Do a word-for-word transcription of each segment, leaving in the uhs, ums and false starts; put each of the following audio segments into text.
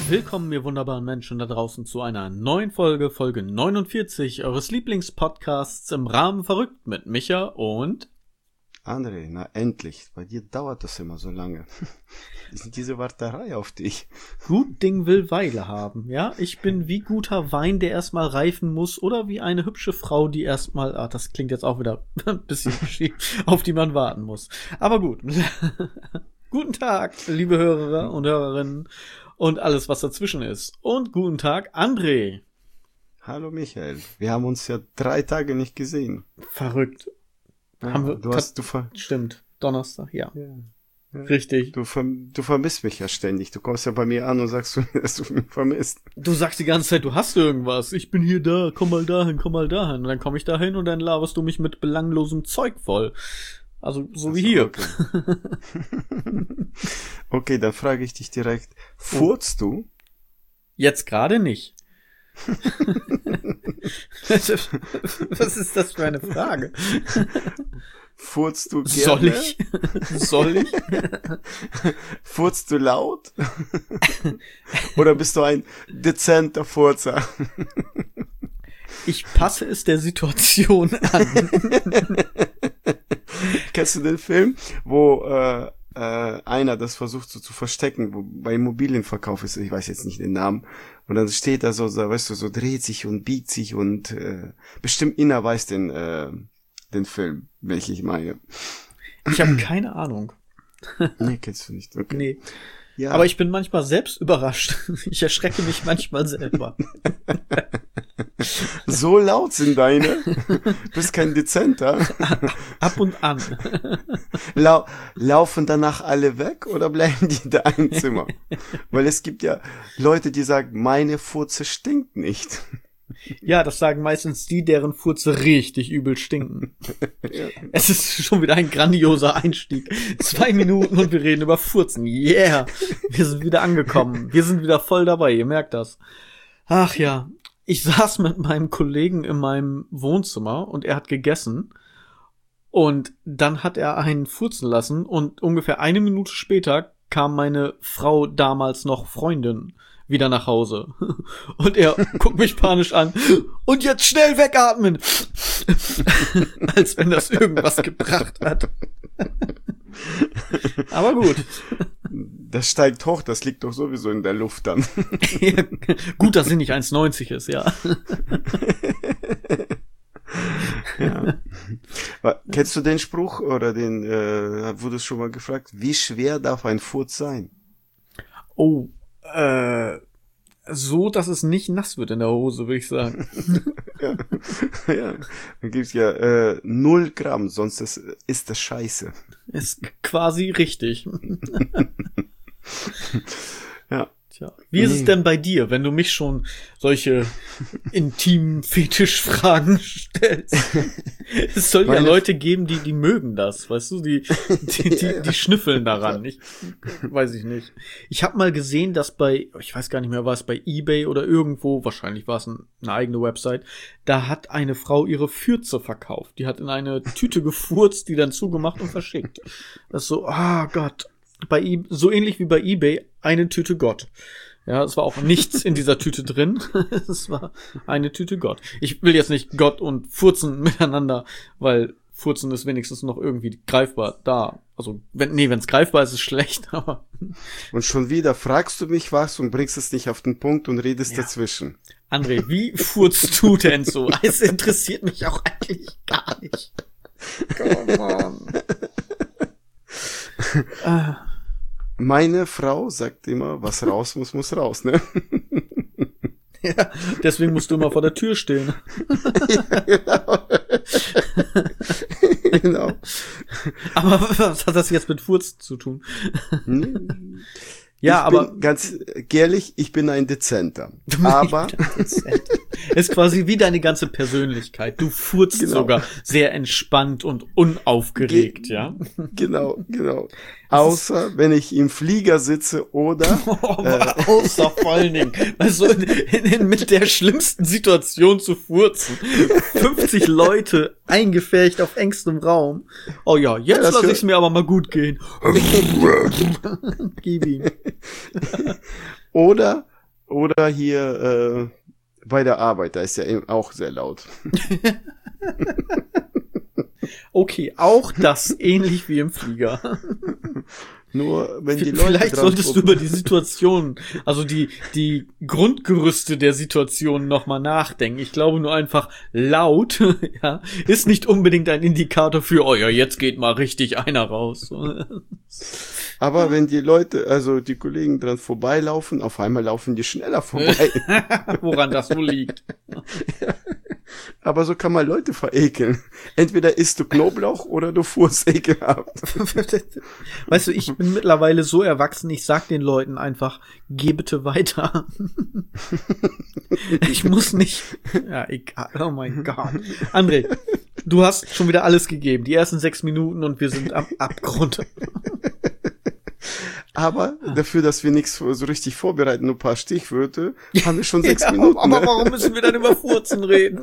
Willkommen, ihr wunderbaren Menschen da draußen, zu einer neuen Folge, Folge neunundvierzig eures Lieblingspodcasts im Rahmen Verrückt mit Micha und André. Na endlich, bei dir dauert das immer so lange. Diese Warterei auf dich. Gut Ding will Weile haben, ja? Ich bin wie guter Wein, der erstmal reifen muss, oder wie eine hübsche Frau, die erstmal, ah, das klingt jetzt auch wieder ein bisschen schief, auf die man warten muss. Aber gut. Guten Tag, liebe Hörer und Hörerinnen und alles, was dazwischen ist. Und guten Tag, André. Hallo Michael, wir haben uns ja drei Tage nicht gesehen. Verrückt. Ja, haben wir, du hast, du ver- stimmt, Donnerstag, ja. ja, ja. Richtig. Du, verm- du vermisst mich ja ständig. Du kommst ja bei mir an und sagst, dass du mich vermisst. Du sagst die ganze Zeit, du hast irgendwas. Ich bin hier da, komm mal dahin, komm mal dahin. Und dann komme ich dahin und dann laberst du mich mit belanglosem Zeug voll. Also so Ach wie so, hier. Okay. Okay, dann frage ich dich direkt, furzt du? Jetzt gerade nicht. Was ist das für eine Frage? Furzt du gerne? Soll ich? Soll ich? Furzt du laut? Oder bist du ein dezenter Furzer? Ich passe es der Situation an. Kennst du den Film, wo äh, äh, einer das versucht so zu verstecken, wo bei Immobilienverkauf ist, ich weiß jetzt nicht den Namen, und dann steht da so, so weißt du, so dreht sich und biegt sich und äh, bestimmt Ina weiß den äh, den Film, welchen ich meine. Ich habe keine Ahnung. Nee, kennst du nicht. Okay. Nee. Ja. Aber ich bin manchmal selbst überrascht. Ich erschrecke mich manchmal selber. So laut sind deine. Du bist kein Dezenter. Ab und an. Lau- laufen danach alle weg oder bleiben die da im Zimmer? Weil es gibt ja Leute, die sagen, meine Furze stinkt nicht. Ja, das sagen meistens die, deren Furze richtig übel stinken. Ja. Es ist schon wieder ein grandioser Einstieg. Zwei Minuten und wir reden über Furzen. Yeah! Wir sind wieder angekommen. Wir sind wieder voll dabei, ihr merkt das. Ach ja, ich saß mit meinem Kollegen in meinem Wohnzimmer und er hat gegessen. Und dann hat er einen furzen lassen und ungefähr eine Minute später kam meine Frau, damals noch Freundin, wieder nach Hause. Und er guckt mich panisch an. Und jetzt schnell wegatmen! Als wenn das irgendwas gebracht hat. Aber gut. Das steigt hoch, das liegt doch sowieso in der Luft dann. Ja, gut, dass sie nicht eins neunzig ist, ja. Ja. Kennst du den Spruch oder den, äh, wurdest schon mal gefragt, wie schwer darf ein Furz sein? Oh, Äh, so, dass es nicht nass wird in der Hose, würde ich sagen. Ja, ja. Dann gibt's ja äh, null Gramm, sonst ist, ist das scheiße. Ist quasi richtig. Ja. Tja. Wie ist es denn bei dir, wenn du mich schon solche intimen Fetischfragen stellst? Es soll ja Meine Leute geben, die die mögen das, weißt du, die die die, die schnüffeln daran. Ich weiß ich nicht. Ich habe mal gesehen, dass bei, ich weiß gar nicht mehr, war es bei eBay oder irgendwo, wahrscheinlich war es ein, eine eigene Website, da hat eine Frau ihre Fürze verkauft. Die hat in eine Tüte gefurzt, die dann zugemacht und verschickt. Das ist so, ah Gott. Bei I- so ähnlich wie bei eBay, eine Tüte Gott. Ja, es war auch nichts in dieser Tüte drin. Es war eine Tüte Gott. Ich will jetzt nicht Gott und Furzen miteinander, weil Furzen ist wenigstens noch irgendwie greifbar da. Also, wenn, nee, wenn es greifbar ist, ist es schlecht, aber. Und schon wieder fragst du mich was und bringst es nicht auf den Punkt und redest Ja. dazwischen. André, wie furzt du denn so? Es interessiert mich auch eigentlich gar nicht. Come on. Ah. Meine Frau sagt immer, was raus muss, muss raus, ne? Ja, deswegen musst du immer vor der Tür stehen. Ja, genau. Genau. Aber was hat das jetzt mit Furzen zu tun? Hm. Ja, ich aber bin ganz ehrlich, ich bin ein Dezenter. Aber ist quasi wie deine ganze Persönlichkeit. Du furzt Genau. sogar sehr entspannt und unaufgeregt, Ge- ja? Genau, genau. Außer wenn ich im Flieger sitze oder äh, Außer vor allen Dingen, also in, in, in, mit der schlimmsten Situation zu furzen. fünfzig Leute eingefärcht auf engstem Raum. Oh ja, jetzt Ja, das lasse hör- ich es mir aber mal gut gehen. Gib ihm. oder Oder hier äh, bei der Arbeit, da ist ja eben auch sehr laut. Okay, auch das ähnlich wie im Flieger. Nur wenn die V- Leute Vielleicht dran solltest du gucken- über die Situation, also die, die Grundgerüste der Situation nochmal nachdenken. Ich glaube nur einfach laut, ja, ist nicht unbedingt ein Indikator für, oh ja, jetzt geht mal richtig einer raus. Aber wenn die Leute, also die Kollegen dran vorbeilaufen, auf einmal laufen die schneller vorbei. Woran das wohl liegt. Aber so kann man Leute verekeln. Entweder isst du Knoblauch oder du fuhrst ekelhaft. Weißt du, ich bin mittlerweile so erwachsen, ich sag den Leuten einfach, geh bitte weiter. Ich muss nicht, ja, egal, oh mein Gott. André, du hast schon wieder alles gegeben, die ersten sechs Minuten und wir sind am Abgrund. Aber dafür, dass wir nichts so richtig vorbereiten, nur ein paar Stichwörter, haben wir schon sechs Ja, Minuten. aber ne? warum müssen wir dann über Furzen reden?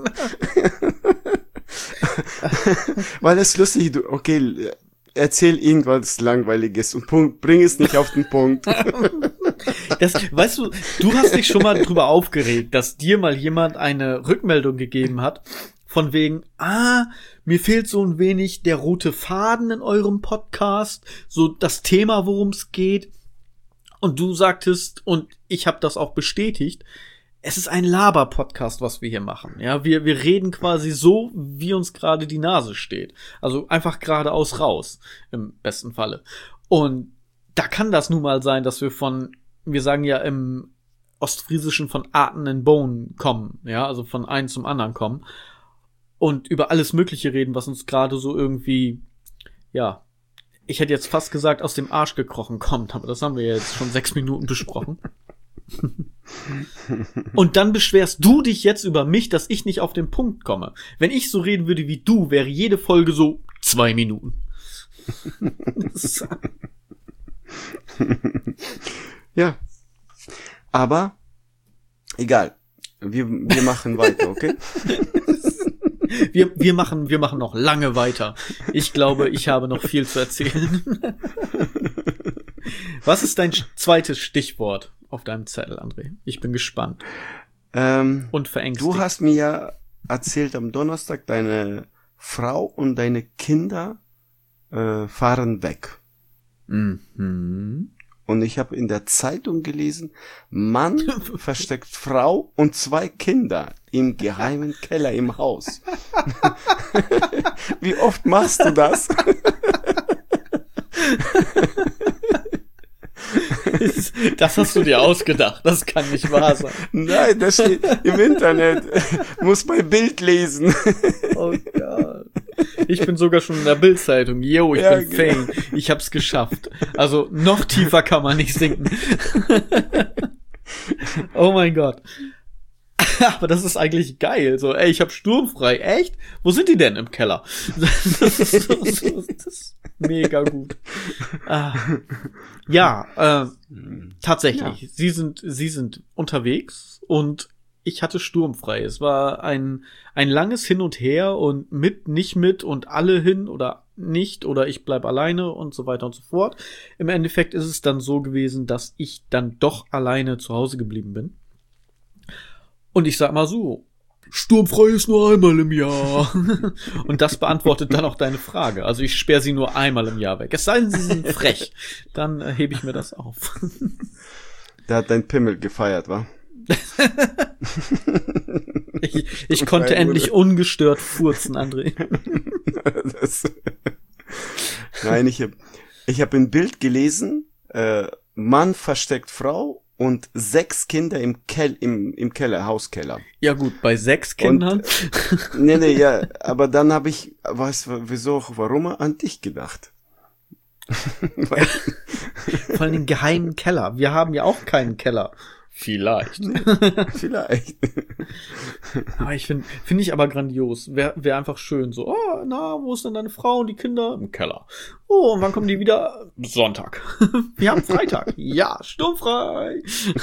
Weil es lustig, du, okay, erzähl irgendwas Langweiliges und Punkt, bring es nicht auf den Punkt. Das, weißt du, du hast dich schon mal drüber aufgeregt, dass dir mal jemand eine Rückmeldung gegeben hat, von wegen, ah, mir fehlt so ein wenig der rote Faden in eurem Podcast, so das Thema, worum es geht. Und du sagtest, und ich habe das auch bestätigt, es ist ein Laber-Podcast, was wir hier machen. Ja, wir, wir reden quasi so, wie uns gerade die Nase steht. Also einfach geradeaus raus, im besten Falle. Und da kann das nun mal sein, dass wir von, wir sagen ja im Ostfriesischen von Aten and Bone kommen, ja, also von einem zum anderen kommen und über alles Mögliche reden, was uns gerade so irgendwie, ja, ich hätte jetzt fast gesagt, aus dem Arsch gekrochen kommt, aber das haben wir jetzt schon sechs Minuten besprochen. Und dann beschwerst du dich jetzt über mich, dass ich nicht auf den Punkt komme. Wenn ich so reden würde wie du, wäre jede Folge so zwei Minuten. Ja. Aber egal. Wir, wir machen weiter, okay? Wir, wir machen, wir machen noch lange weiter. Ich glaube, ich habe noch viel zu erzählen. Was ist dein zweites Stichwort auf deinem Zettel, André? Ich bin gespannt. Ähm, Und verängstigt. du hast mir ja erzählt am Donnerstag, deine Frau und deine Kinder äh, fahren weg. Mhm. Und ich habe in der Zeitung gelesen, Mann versteckt Frau und zwei Kinder im geheimen Keller im Haus. Wie oft machst du das? Das hast du dir ausgedacht. Das kann nicht wahr sein. Nein, das steht im Internet. Muss bei Bild lesen. Oh Gott. Ich bin sogar schon in der Bildzeitung. Yo, ich Ja, bin genau. Fame. Ich hab's geschafft. Also noch tiefer kann man nicht sinken. Oh mein Gott. Aber das ist eigentlich geil. So, ey, ich hab sturmfrei. Echt? Wo sind die denn im Keller? Das ist, so, so, das ist mega gut. Ah. Ja, äh, tatsächlich. Ja. Sie sind, sie sind unterwegs und ich hatte sturmfrei. Es war ein, ein langes Hin und Her und mit, nicht mit und alle hin oder nicht oder ich bleib alleine und so weiter und so fort. Im Endeffekt ist es dann so gewesen, dass ich dann doch alleine zu Hause geblieben bin. Und ich sag mal so, sturmfrei ist nur einmal im Jahr. Und das beantwortet dann auch deine Frage. Also ich sperre sie nur einmal im Jahr weg. Es sei denn, sie sind frech. Dann äh, hebe ich mir das auf. Da hat dein Pimmel gefeiert, wa? Ich, ich konnte endlich ungestört furzen, André. Das, nein, ich habe ich hab ein Bild gelesen, äh, Mann versteckt Frau und sechs Kinder im, Kel im, im Keller, Hauskeller. Ja gut, bei sechs Kindern. Und, nee, nee, ja, aber dann habe ich, weißt du, wieso, warum an dich gedacht? Weil, Vor allem den geheimen Keller. Wir haben ja auch keinen Keller. Vielleicht. vielleicht. Aber ich finde, finde ich aber grandios. Wäre wär einfach schön. So, oh, na, wo ist denn deine Frau und die Kinder? Im Keller. Oh, und wann kommen die wieder? Sonntag. Wir haben Freitag. Ja, sturmfrei.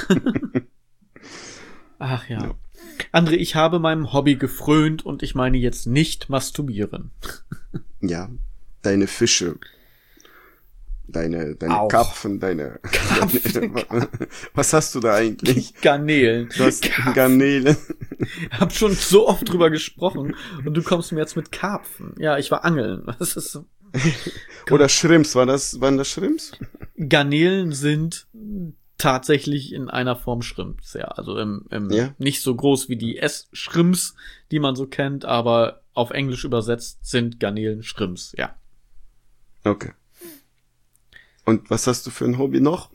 Ach ja. Ja. André, ich habe meinem Hobby gefrönt und ich meine jetzt nicht masturbieren. Ja, deine Fische Deine, deine Auch. Karpfen, deine, Karpfen. deine, was hast du da eigentlich? Garnelen. Du hast Karpfen. Garnelen. Ich hab schon so oft drüber gesprochen und du kommst mir jetzt mit Karpfen. Ja, ich war angeln. Das ist so. Oder Shrimps, war das, waren das Shrimps? Garnelen sind tatsächlich in einer Form Shrimps, ja. Also im, im Ja. nicht so groß wie die Ess-Shrimps, die man so kennt, aber auf Englisch übersetzt sind Garnelen Shrimps, ja. Okay. Und was hast du für ein Hobby noch?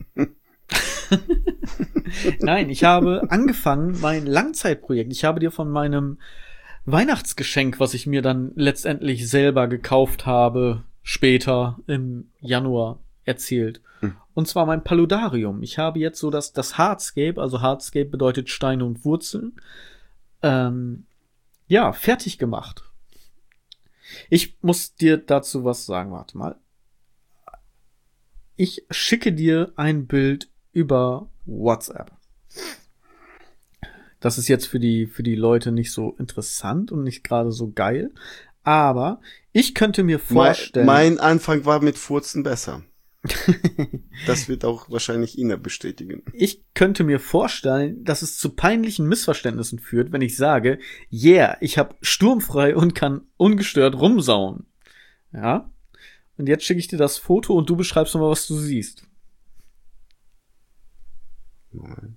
Nein, ich habe angefangen, mein Langzeitprojekt. Ich habe dir von meinem Weihnachtsgeschenk, was ich mir dann letztendlich selber gekauft habe, später im Januar erzählt. Hm. Und zwar mein Paludarium. Ich habe jetzt so das, das Hardscape, also Hardscape bedeutet Steine und Wurzeln, ähm, ja, fertig gemacht. Ich muss dir dazu was sagen, warte mal. Ich schicke dir ein Bild über WhatsApp. Das ist jetzt für die, für die Leute nicht so interessant und nicht gerade so geil. Aber ich könnte mir vorstellen. Mein, mein Anfang war mit Furzen besser. Das wird auch wahrscheinlich Ina bestätigen. Ich könnte mir vorstellen, dass es zu peinlichen Missverständnissen führt, wenn ich sage, yeah, ich habe sturmfrei und kann ungestört rumsauen. Ja? Und jetzt schicke ich dir das Foto und du beschreibst mal, was du siehst. Nein.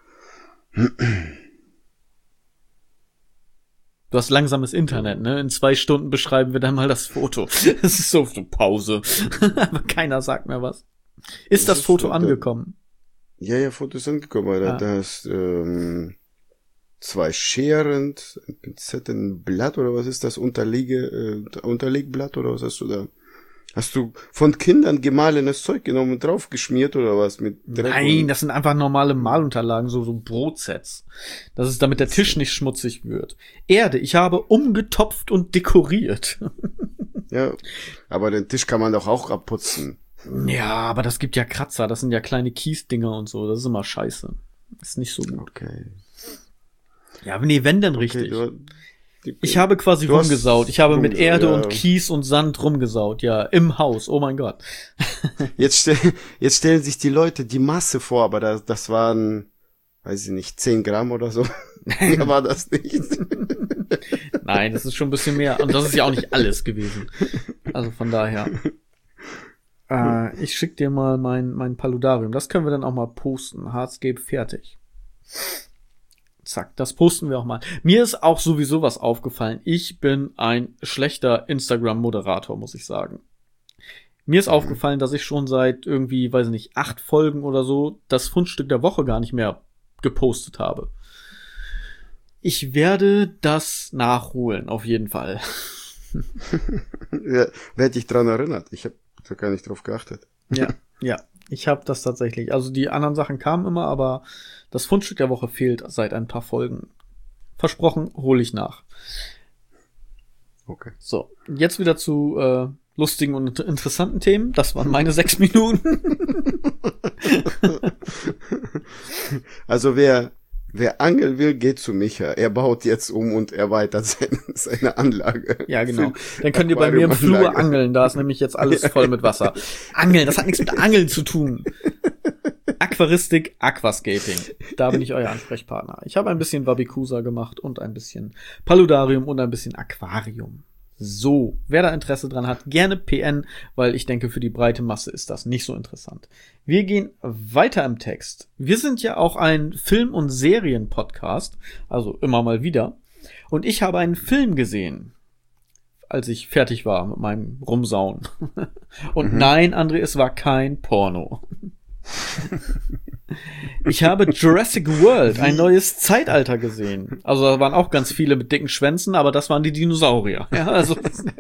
Du hast langsames Internet, ne? In zwei Stunden beschreiben wir dann mal das Foto. Das ist so so Pause. Aber keiner sagt mehr was. Ist das, Das ist Foto so, angekommen? Ja, ja, Foto ist angekommen. Da, Ah. da ist ähm, zwei Scheren, ein Pinzette, ein Blatt oder was ist das? Unterliege, äh, Unterlegblatt oder was hast du da? Hast du von Kindern gemahlenes Zeug genommen und draufgeschmiert oder was mit Dreck? Nein, und- das sind einfach normale Malunterlagen, so so Brotsets. Das ist, damit der Tisch nicht schmutzig wird. Erde, ich habe umgetopft und dekoriert. Ja, aber den Tisch kann man doch auch abputzen. Ja, aber das gibt ja Kratzer, das sind ja kleine Kiesdinger und so, das ist immer scheiße. Ist nicht so gut. Okay. Ja, nee, wenn denn Okay, richtig. du, die, Ich habe quasi Du hast rumgesaut. Ich habe mit rumgesaut, Erde ja. und Kies und Sand rumgesaut, ja, im Haus. Oh mein Gott. Jetzt, stell, jetzt stellen sich die Leute die Masse vor, aber das, das waren, weiß ich nicht, zehn Gramm oder so. Mehr war das nicht. Nein, das ist schon ein bisschen mehr. Und das ist ja auch nicht alles gewesen. Also von daher. Äh, ich schick dir mal mein, mein Paludarium. Das können wir dann auch mal posten. Hardscape fertig. Zack, das posten wir auch mal. Mir ist auch sowieso was aufgefallen. Ich bin ein schlechter Instagram-Moderator, muss ich sagen. Mir ist aufgefallen, dass ich schon seit irgendwie, weiß ich nicht, acht Folgen oder so das Fundstück der Woche gar nicht mehr gepostet habe. Ich werde das nachholen, auf jeden Fall. Ja, wer hat dich dran erinnert? Ich habe da gar nicht drauf geachtet. Ja, ja. Ich habe das tatsächlich. Also die anderen Sachen kamen immer, aber das Fundstück der Woche fehlt seit ein paar Folgen. Versprochen, hole ich nach. Okay. So, jetzt wieder zu äh, lustigen und interessanten Themen. Das waren meine sechs Minuten. Also wer, wer angeln will, geht zu Micha. Er baut jetzt um und erweitert seine, seine Anlage. Ja, genau. Dann könnt ihr bei mir im Flur Aquariumanlage. angeln. Da ist nämlich jetzt alles voll mit Wasser. Angeln, das hat nichts mit Angeln zu tun. Aquaristik, Aquascaping. Da bin ich euer Ansprechpartner. Ich habe ein bisschen Wabikusa gemacht und ein bisschen Paludarium und ein bisschen Aquarium. So, wer da Interesse dran hat, gerne P N, weil ich denke, für die breite Masse ist das nicht so interessant. Wir gehen weiter im Text. Wir sind ja auch ein Film- und Serien-Podcast, also immer mal wieder. Und ich habe einen Film gesehen, als ich fertig war mit meinem Rumsauen. Und Mhm. nein, André, es war kein Porno. Ich habe Jurassic World, ein neues Zeitalter gesehen. Also da waren auch ganz viele mit dicken Schwänzen, aber das waren die Dinosaurier. Ja, also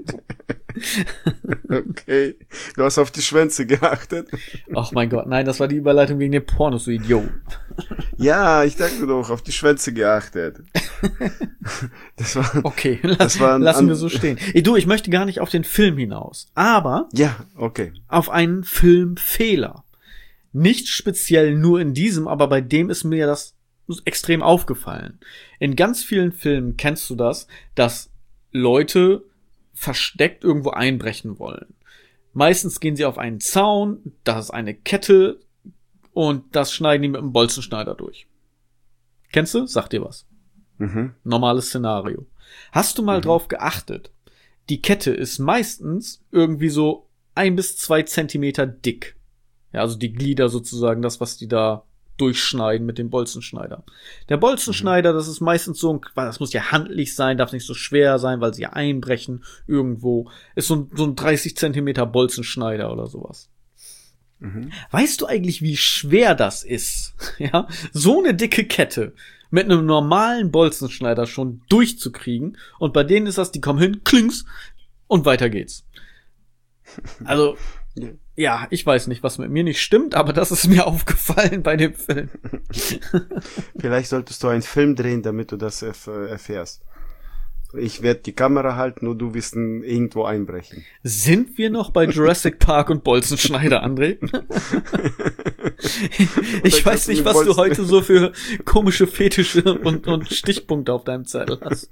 Okay. Du hast auf die Schwänze geachtet. ach mein Gott, nein, das war die Überleitung wegen den Pornos, du Idiot. Ja, ich dachte doch, auf die Schwänze geachtet. Das war, Okay, Das war ein lassen an- wir so stehen. Ey, du, ich möchte gar nicht auf den Film hinaus, aber ja, okay. auf einen Filmfehler. Nicht speziell nur in diesem, aber bei dem ist mir das extrem aufgefallen. In ganz vielen Filmen kennst du das, dass Leute versteckt irgendwo einbrechen wollen. Meistens gehen sie auf einen Zaun, da ist eine Kette und das schneiden die mit einem Bolzenschneider durch. Kennst du? Sag dir was. Mhm. Normales Szenario. Hast du mal mhm. drauf geachtet? Die Kette ist meistens irgendwie so ein bis zwei Zentimeter dick. Ja, also die Glieder sozusagen, das, was die da durchschneiden mit dem Bolzenschneider. Der Bolzenschneider, das ist meistens so ein, das muss ja handlich sein, darf nicht so schwer sein, weil sie ja einbrechen irgendwo. Ist so ein, so ein dreißig Zentimeter Bolzenschneider oder sowas. Mhm. Weißt du eigentlich, wie schwer das ist? Ja, so eine dicke Kette mit einem normalen Bolzenschneider schon durchzukriegen. Und bei denen ist das, die kommen hin, klings, und weiter geht's. Also, ja, ich weiß nicht, was mit mir nicht stimmt, aber das ist mir aufgefallen bei dem Film. Vielleicht solltest du einen Film drehen, damit du das erf- erfährst. Ich werde die Kamera halten, nur du wirst irgendwo einbrechen. Sind wir noch bei Jurassic Park und Bolzenschneider, André? Ich weiß nicht, was Bolzen- du heute so für komische Fetische und, und Stichpunkte auf deinem Zettel hast.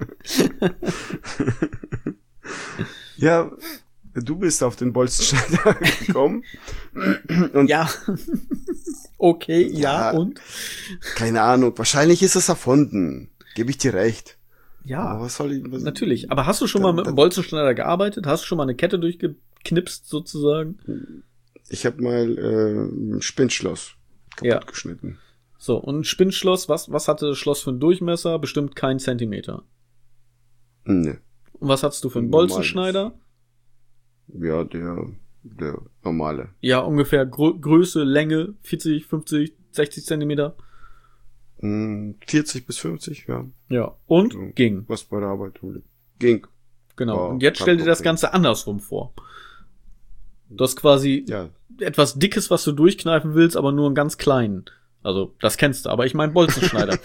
Ja, du bist auf den Bolzenschneider gekommen. Und ja. Okay, ja, ja, und? Keine Ahnung, wahrscheinlich ist es erfunden. Gebe ich dir recht. Ja, aber was soll ich, was natürlich. Aber hast du schon dann, mal mit einem Bolzenschneider gearbeitet? Hast du schon mal eine Kette durchgeknipst, sozusagen? Ich habe mal äh, ein Spinnschloss kaputt ja. geschnitten. So, und ein Spinnschloss, was, was hatte das Schloss für einen Durchmesser? Bestimmt kein Zentimeter. Nee. Und was hattest du für einen Bolzenschneider? Ja, der, der normale. Ja, ungefähr Gro- Größe, Länge, vierzig, fünfzig, sechzig Zentimeter. vierzig bis fünfzig, ja. Ja, und so, ging. Was bei der Arbeit ging. Genau, oh, und jetzt stell dir das Ganze andersrum vor. Du hast quasi ja. etwas Dickes, was du durchkneifen willst, aber nur einen ganz kleinen. Also, das kennst du, aber ich meine Bolzenschneider.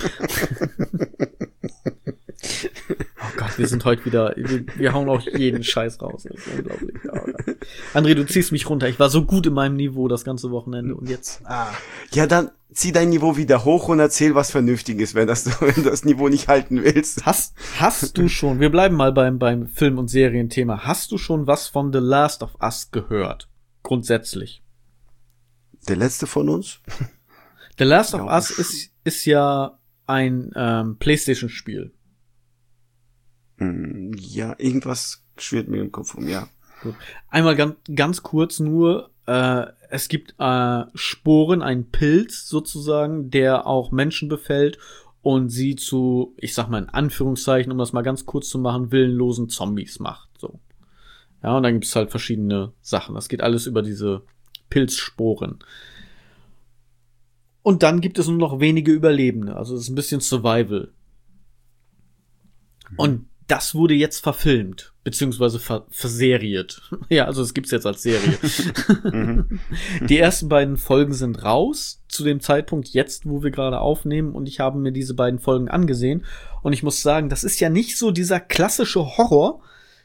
Oh Gott, wir sind heute wieder, wir, wir hauen auch jeden Scheiß raus. Das ist unglaublich. Ja, André, du ziehst mich runter. Ich war so gut in meinem Niveau das ganze Wochenende und jetzt. Ah. Ja, dann zieh dein Niveau wieder hoch und erzähl was Vernünftiges, wenn, das, wenn du das Niveau nicht halten willst. Hast, hast du schon, wir bleiben mal beim, beim Film- und Serienthema. Hast du schon was von The Last of Us gehört? Grundsätzlich. Der letzte von uns? The Last of Us ist, ist ja ein ähm, PlayStation-Spiel. Ja, irgendwas schwirrt mir im Kopf rum, ja. Gut. Einmal ganz, ganz kurz nur, äh, es gibt äh, Sporen, einen Pilz sozusagen, der auch Menschen befällt und sie zu, ich sag mal in Anführungszeichen, um das mal ganz kurz zu machen, willenlosen Zombies macht. So. Ja, und dann gibt's halt verschiedene Sachen. Das geht alles über diese Pilzsporen. Und dann gibt es nur noch wenige Überlebende. Also es ist ein bisschen Survival. Mhm. Und das wurde jetzt verfilmt, beziehungsweise ver- verseriert. Ja, also es gibt's jetzt als Serie. Die ersten beiden Folgen sind raus, zu dem Zeitpunkt jetzt, wo wir gerade aufnehmen, und ich habe mir diese beiden Folgen angesehen. Und ich muss sagen, das ist ja nicht so dieser klassische Horror,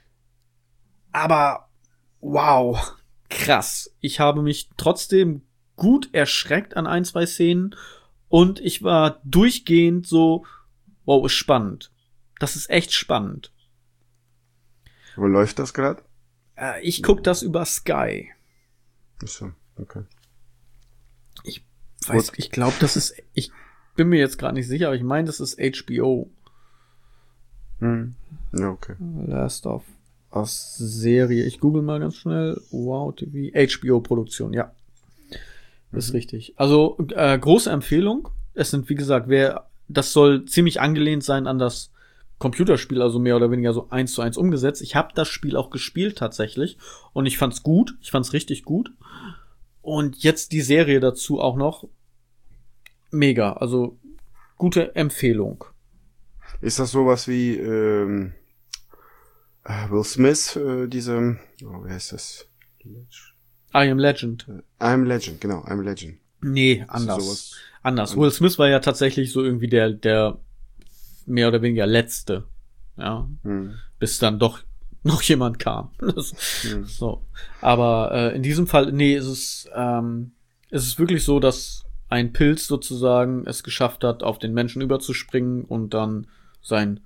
aber wow, krass. Ich habe mich trotzdem gut erschreckt an ein, zwei Szenen und ich war durchgehend so, wow, ist spannend. Das ist echt spannend. Wo läuft das gerade? Äh, ich guck das über Sky. Ach so, okay. Ich weiß, Gut. ich glaube, das ist, ich bin mir jetzt gerade nicht sicher, aber ich meine, das ist H B O. Hm. Ja, okay. Last of Us Serie. Ich google mal ganz schnell. Wow T V. H B O-Produktion, ja. Das ist mhm. richtig. Also, äh, große Empfehlung. Es sind, wie gesagt, wer, das soll ziemlich angelehnt sein an das Computerspiel, also mehr oder weniger so eins zu eins umgesetzt. Ich habe das Spiel auch gespielt tatsächlich und ich fand's gut. Ich fand's richtig gut. Und jetzt die Serie dazu auch noch. Mega. Also, gute Empfehlung. Ist das sowas wie ähm, Will Smith, äh, diese, oh, wie heißt das? I Am Legend. I Am Legend, genau, I Am Legend. Nee, anders. Anders. Will Smith war ja tatsächlich so irgendwie der, der mehr oder weniger letzte. Ja. Hm. Bis dann doch noch jemand kam. Das, hm. So. Aber äh, in diesem Fall, nee, ist es, ähm, ist es wirklich so, dass ein Pilz sozusagen es geschafft hat, auf den Menschen überzuspringen und dann sein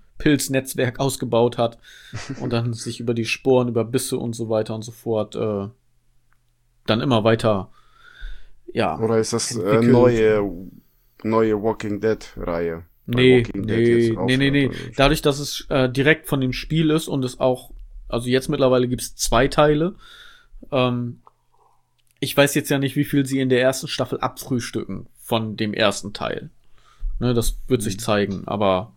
Pilznetzwerk ausgebaut hat und dann sich über die Sporen, über Bisse und so weiter und so fort äh, dann immer weiter, ja. Oder ist das äh, neue, neue Walking Dead-Reihe? Nee, nee, nee, nee, nee. Dadurch, dass es äh, direkt von dem Spiel ist und es auch, also jetzt mittlerweile gibt's zwei Teile. Ähm, ich weiß jetzt ja nicht, wie viel sie in der ersten Staffel abfrühstücken von dem ersten Teil. Ne, das wird sich zeigen, aber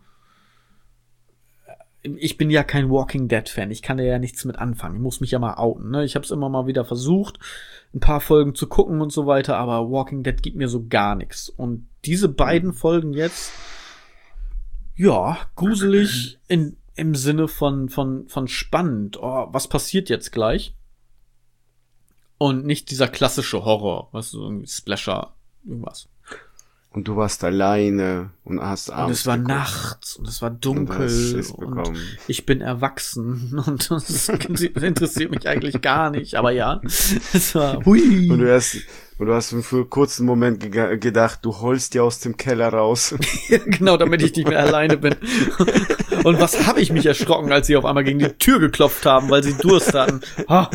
ich bin ja kein Walking Dead Fan. Ich kann da ja nichts mit anfangen. Ich muss mich ja mal outen. Ne? Ich habe es immer mal wieder versucht, ein paar Folgen zu gucken und so weiter, aber Walking Dead gibt mir so gar nichts. Und diese beiden Folgen jetzt, ja, gruselig in, im Sinne von, von, von spannend. Oh, was passiert jetzt gleich? Und nicht dieser klassische Horror, weißt du, irgendwie Splasher, irgendwas. Und du warst alleine und hast abends. Und es war geguckt. nachts und es war dunkel und, und ich bin erwachsen und das interessiert mich eigentlich gar nicht, aber ja, es war hui. Und du hast, und du hast für einen kurzen Moment ge- gedacht, du holst dir aus dem Keller raus. Genau, damit ich nicht mehr alleine bin. Und was habe ich mich erschrocken, als sie auf einmal gegen die Tür geklopft haben, weil sie Durst hatten. Ha.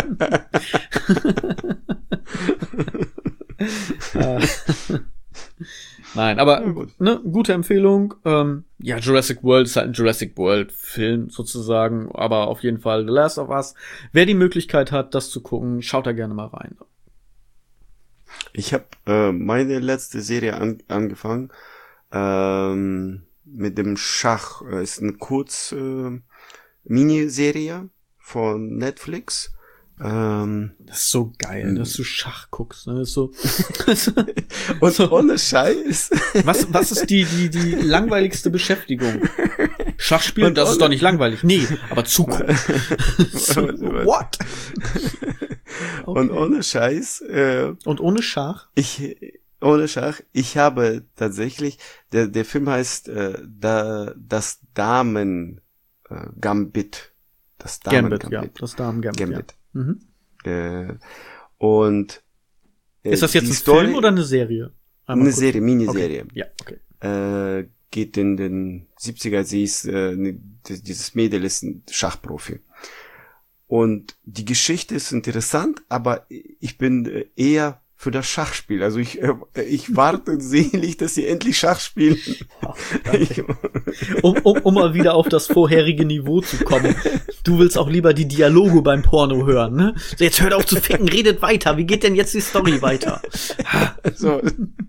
Nein, aber ja, gut. Ne, gute Empfehlung. Ähm, ja, Jurassic World ist halt ein Jurassic World Film sozusagen, aber auf jeden Fall The Last of Us. Wer die Möglichkeit hat, das zu gucken, schaut da gerne mal rein. Ich habe äh, meine letzte Serie an, angefangen ähm, mit dem Schach. Äh, ist eine kurz äh, Miniserie von Netflix. Ähm, das ist so geil, dass du Schach guckst, ne? Das ist so. Und so, ohne Scheiß. Was, was ist die, die, die langweiligste Beschäftigung? Schachspielen, das ist doch nicht langweilig. Nee, aber zugucken. So, what? Okay. Und ohne Scheiß. Äh, Und ohne Schach? Ich, ohne Schach. Ich habe tatsächlich, der, der Film heißt, äh, da, das Damen, äh, Gambit. Das Damen Gambit, Gambit. ja. Das Damen Gambit. Gambit. Ja. Mhm. Äh, und äh, ist das jetzt ein Story, Film oder eine Serie? Einmal eine kurz. Serie, Miniserie. Okay. Ja, okay. Äh, geht in den siebziger, sie ist, äh, dieses Mädel ist ein Schachprofi. Und die Geschichte ist interessant, aber ich bin eher für das Schachspiel. Also ich, äh, ich warte sehentlich, dass sie endlich Schach spielen. Oh, um, um, um mal wieder auf das vorherige Niveau zu kommen. Du willst auch lieber die Dialoge beim Porno hören, ne? So, jetzt hört auf zu ficken, redet weiter. Wie geht denn jetzt die Story weiter? So.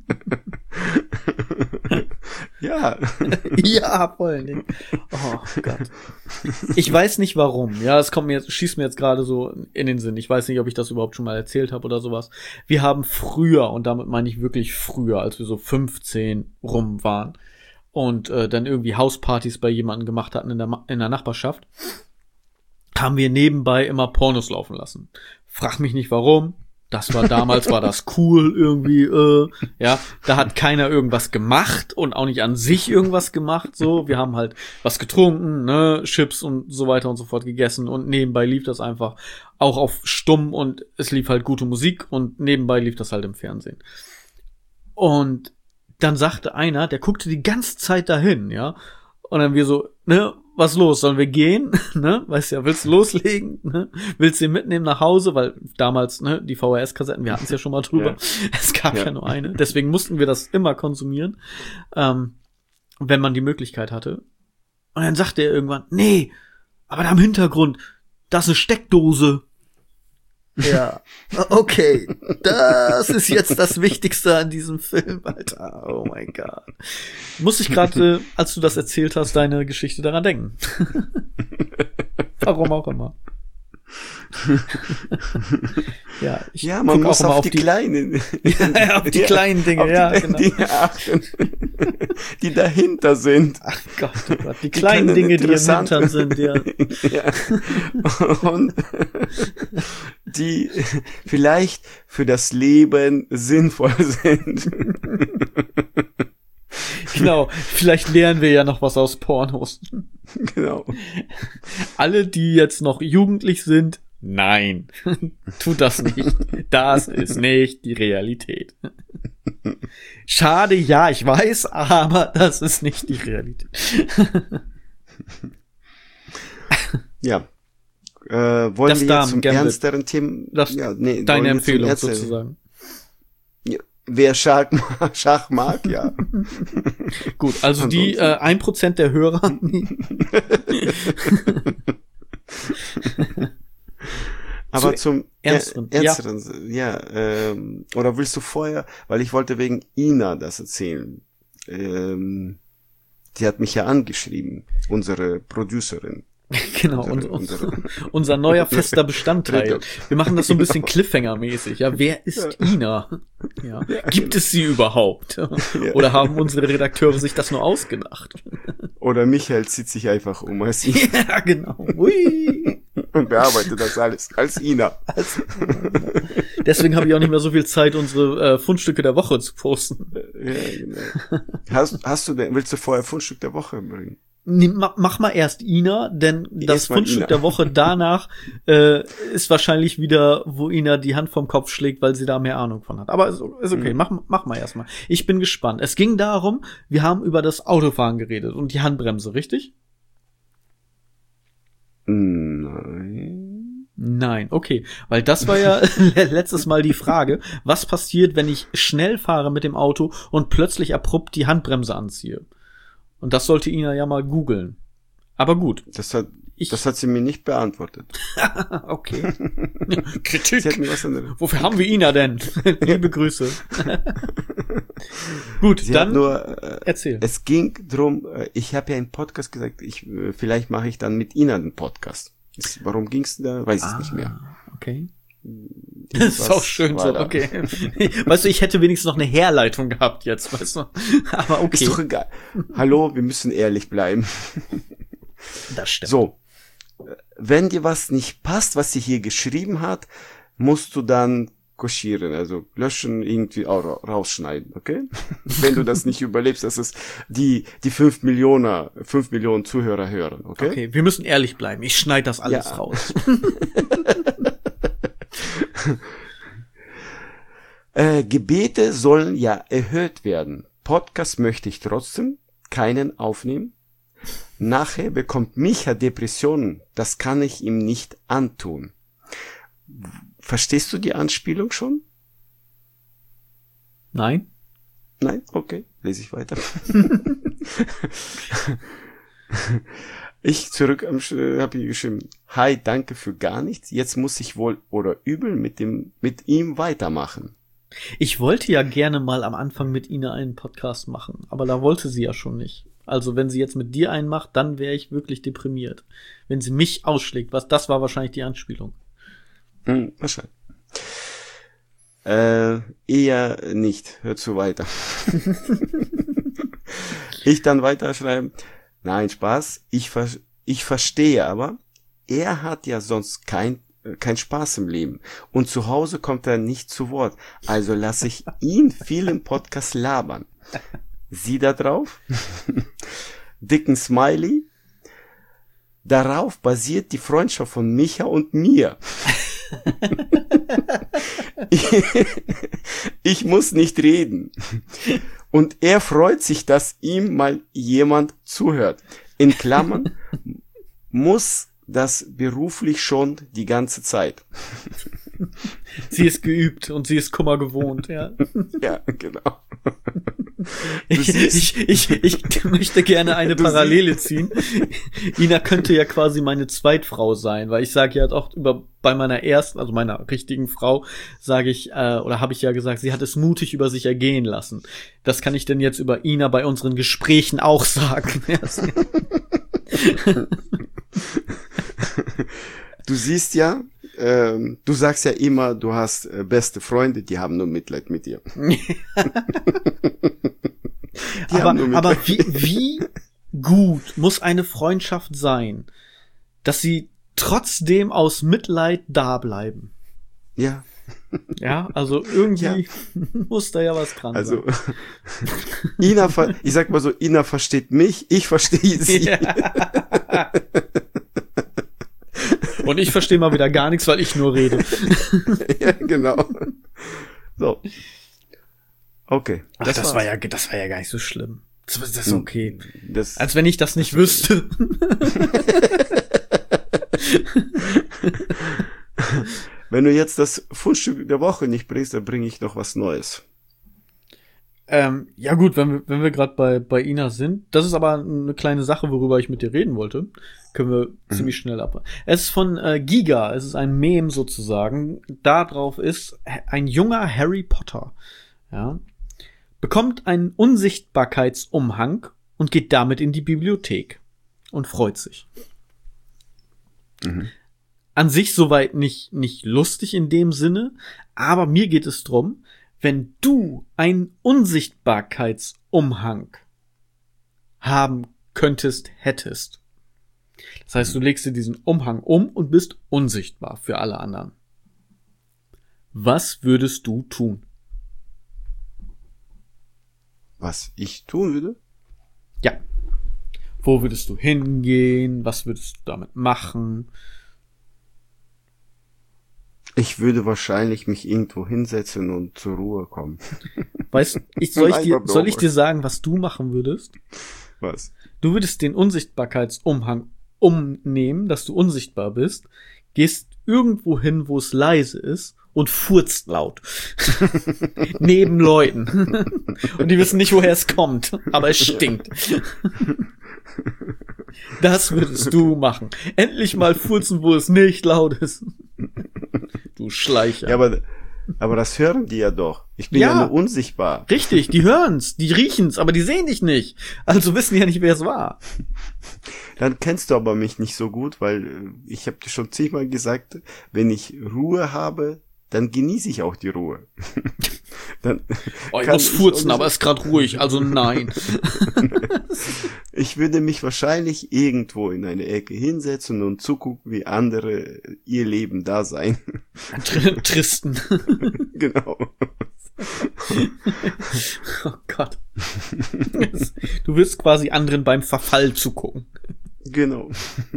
Ja. Ja, voll. Ding. Oh Gott. Ich weiß nicht warum. Ja, es kommt mir jetzt, schießt mir jetzt gerade so in den Sinn. Ich weiß nicht, ob ich das überhaupt schon mal erzählt habe oder sowas. Wir haben früher, und damit meine ich wirklich früher, als wir so fünfzehn rum waren und äh, dann irgendwie Hauspartys bei jemandem gemacht hatten in der, Ma- in der Nachbarschaft, haben wir nebenbei immer Pornos laufen lassen. Frag mich nicht warum. Das war damals, war das cool irgendwie, äh, ja, da hat keiner irgendwas gemacht und auch nicht an sich irgendwas gemacht, so, wir haben halt was getrunken, ne, Chips und so weiter und so fort gegessen und nebenbei lief das einfach auch auf stumm und es lief halt gute Musik und nebenbei lief das halt im Fernsehen. Und dann sagte einer, der guckte die ganze Zeit dahin, ja, und dann wir so, ne, was los? Sollen wir gehen? Ne? Weißt ja, willst du loslegen? Ne? Willst du ihn mitnehmen nach Hause? Weil damals, ne, die V H S-Kassetten, wir hatten es ja schon mal drüber. Ja. Es gab ja. ja nur eine. Deswegen mussten wir das immer konsumieren, ähm, wenn man die Möglichkeit hatte. Und dann sagte er irgendwann, nee, aber da im Hintergrund, da ist eine Steckdose. Ja, okay. Das ist jetzt das Wichtigste an diesem Film, Alter. Oh mein Gott. Muss ich gerade, äh, als du das erzählt hast, deine Geschichte daran denken. Warum auch immer. Ja, ich ja, man muss auf, auf die, die kleinen, ja, auf die ja, kleinen Dinge, die ja, genau. Dinge achten, die dahinter sind. Ach Gott, oh Gott, die, die kleinen Dinge, die im Hintern sind, ja. Ja. Und die vielleicht für das Leben sinnvoll sind. Genau, vielleicht lernen wir ja noch was aus Pornos. Genau. Alle, die jetzt noch jugendlich sind, nein, tut das nicht. Das ist nicht die Realität. Schade, ja, ich weiß, aber das ist nicht die Realität. Ja, Äh, wollen Das wir Damen jetzt zum Gambit. ernsteren Thema? Das Ja, nee, deine wollen wir zum Empfehlung ernsteren- sozusagen. Ja, wer Schach, ma- Schach mag, ja. Gut, also die Ansonsten- äh, ein Prozent der Hörer. Aber Zu zum ernsteren, er- ernsteren, ja, ähm, oder willst du vorher, weil ich wollte wegen Ina das erzählen. Ähm, die hat mich ja angeschrieben, unsere Producerin. Genau, Unsere- und, unsere- unser neuer fester Bestandteil. Dritte. Wir machen das so ein bisschen Cliffhanger-mäßig. Ja, wer ist Ina? Ja. Gibt es sie überhaupt? Oder haben unsere Redakteure sich das nur ausgedacht? Oder Michael zieht sich einfach um als Ina Ja, genau. Ui. und bearbeitet das alles als Ina. Deswegen habe ich auch nicht mehr so viel Zeit, unsere äh, Fundstücke der Woche zu posten. Ja, genau. Hast, hast du denn, willst du vorher Fundstück der Woche bringen? Nee, ma- mach mal erst Ina, denn das Erst mal Fundstück Ina. der Woche danach äh, ist wahrscheinlich wieder, wo Ina die Hand vom Kopf schlägt, weil sie da mehr Ahnung von hat. Aber ist, ist okay, Mhm. mach, mach mal erstmal. Ich bin gespannt. Es ging darum, wir haben über das Autofahren geredet und die Handbremse, richtig? Nein. Nein, okay. Weil das war ja letztes Mal die Frage, was passiert, wenn ich schnell fahre mit dem Auto und plötzlich abrupt die Handbremse anziehe? Und das sollte Ina ja mal googeln. Aber gut. Das hat, Ich- das hat sie mir nicht beantwortet. Okay. Sie hat Kritik. mir was anderes. Wofür haben wir Ina denn? Liebe Grüße. Gut, Sie dann hat nur, äh, erzähl. es ging drum, äh, ich habe ja im Podcast gesagt, ich äh, vielleicht mache ich dann mit Ina einen Podcast. Ist, warum ging's da? Weiß ich nicht mehr. Ah, okay. Das ist Was auch schön war so, da? okay. Weißt du, ich hätte wenigstens noch eine Herleitung gehabt jetzt, weißt du. Aber okay, Ist doch egal. Hallo, wir müssen ehrlich bleiben. das stimmt. So, wenn dir was nicht passt, was sie hier geschrieben hat, musst du dann koschieren, also löschen, irgendwie auch ra- rausschneiden, okay? Wenn du das nicht überlebst, dass es die die fünf Millionen, fünf Millionen Zuhörer hören, okay? Okay, wir müssen ehrlich bleiben. Ich schneide das alles Ja. raus. Äh, Gebete sollen ja erhöht werden. Podcast möchte ich trotzdem keinen aufnehmen. Nachher bekommt Micha Depressionen. Das kann ich ihm nicht antun. Verstehst du die Anspielung schon? Nein? Nein? Okay, lese ich weiter. Ich zurück am Sch- habe hier geschrieben. Hi, danke für gar nichts. Jetzt muss ich wohl oder übel mit dem mit ihm weitermachen. Ich wollte ja gerne mal am Anfang mit Ina einen Podcast machen, aber da wollte sie ja schon nicht. Also wenn sie jetzt mit dir einen macht, dann wäre ich wirklich deprimiert. Wenn sie mich ausschlägt, was das war wahrscheinlich die Anspielung. Hm, wahrscheinlich. Äh, eher nicht. Hör zu weiter. Ich dann weiterschreiben. Nein, Spaß. Ich, ver ich verstehe aber, er hat ja sonst kein, äh, kein Spaß im Leben. Und zu Hause kommt er nicht zu Wort. Also lasse ich ihn viel im Podcast labern. Sie da drauf? Dicken Smiley. Darauf basiert die Freundschaft von Micha und mir. Ich muss nicht reden. Und er freut sich, dass ihm mal jemand zuhört. In Klammern, muss das beruflich schon die ganze Zeit. Sie ist geübt und sie ist Kummer gewohnt, ja. Ja, genau. Ich, siehst- ich, ich, ich möchte gerne eine Du Parallele ziehen. Ina könnte ja quasi meine Zweitfrau sein, weil ich sage ja auch über bei meiner ersten, also meiner richtigen Frau, sage ich, äh, oder habe ich ja gesagt, sie hat es mutig über sich ergehen lassen. Das kann ich denn jetzt über Ina bei unseren Gesprächen auch sagen. Du siehst ja, ähm, du sagst ja immer, du hast äh, beste Freunde, die haben nur Mitleid mit dir. Die haben nur aber Mitleid. aber wie, wie gut muss eine Freundschaft sein, dass sie trotzdem aus Mitleid da bleiben? Ja, Ja, also irgendwie Ja. muss da ja was dran also sein. Ina, ver ich sag mal so, Ina versteht mich, ich verstehe sie. Ja. Und ich verstehe mal wieder gar nichts, weil ich nur rede. Ja, genau. So. Okay. Ach, das, das war ja, das war ja gar nicht so schlimm. Das, war- das ist okay. Das, Als wenn ich das nicht wüsste. Wenn du jetzt das Fundstück der Woche nicht bringst, dann bringe ich noch was Neues. Ähm, ja gut, wenn wir, wenn wir gerade bei, bei Ina sind, das ist aber eine kleine Sache, worüber ich mit dir reden wollte. Können wir mhm. ziemlich schnell ab. Es ist von äh, Giga, es ist ein Meme sozusagen. Da drauf ist ein junger Harry Potter, ja, bekommt einen Unsichtbarkeitsumhang und geht damit in die Bibliothek und freut sich. Mhm. An sich soweit nicht, nicht lustig in dem Sinne, aber mir geht es drum, wenn du einen Unsichtbarkeitsumhang haben könntest, hättest. Das heißt, du legst dir diesen Umhang um und bist unsichtbar für alle anderen. Was würdest du tun? Was ich tun würde? Ja. Wo würdest du hingehen? Was würdest du damit machen? Ich würde wahrscheinlich mich irgendwo hinsetzen und zur Ruhe kommen. Weißt, ich, soll, ich dir, soll ich dir sagen, was du machen würdest? Was? Du würdest den Unsichtbarkeitsumhang umnehmen, dass du unsichtbar bist, gehst irgendwo hin, wo es leise ist und furzt laut. Neben Leuten. Und die wissen nicht, woher es kommt, aber es stinkt. Das würdest du machen. Endlich mal furzen, wo es nicht laut ist. Du Schleicher. Ja, aber, aber das hören die ja doch. Ich bin ja, ja nur unsichtbar. Richtig, die hören's, die riechen's, aber die sehen dich nicht. Also wissen die ja nicht, wer es war. Dann kennst du aber mich nicht so gut, weil ich habe dir schon zigmal gesagt, wenn ich Ruhe habe, dann genieße ich auch die Ruhe. Dann oh, ich muss furzen, aber es ist gerade ruhig, also nein. Ich würde mich wahrscheinlich irgendwo in eine Ecke hinsetzen und zugucken, wie andere ihr Leben da sein. Tristen. Genau. Oh Gott. Du wirst quasi anderen beim Verfall zugucken. Genau.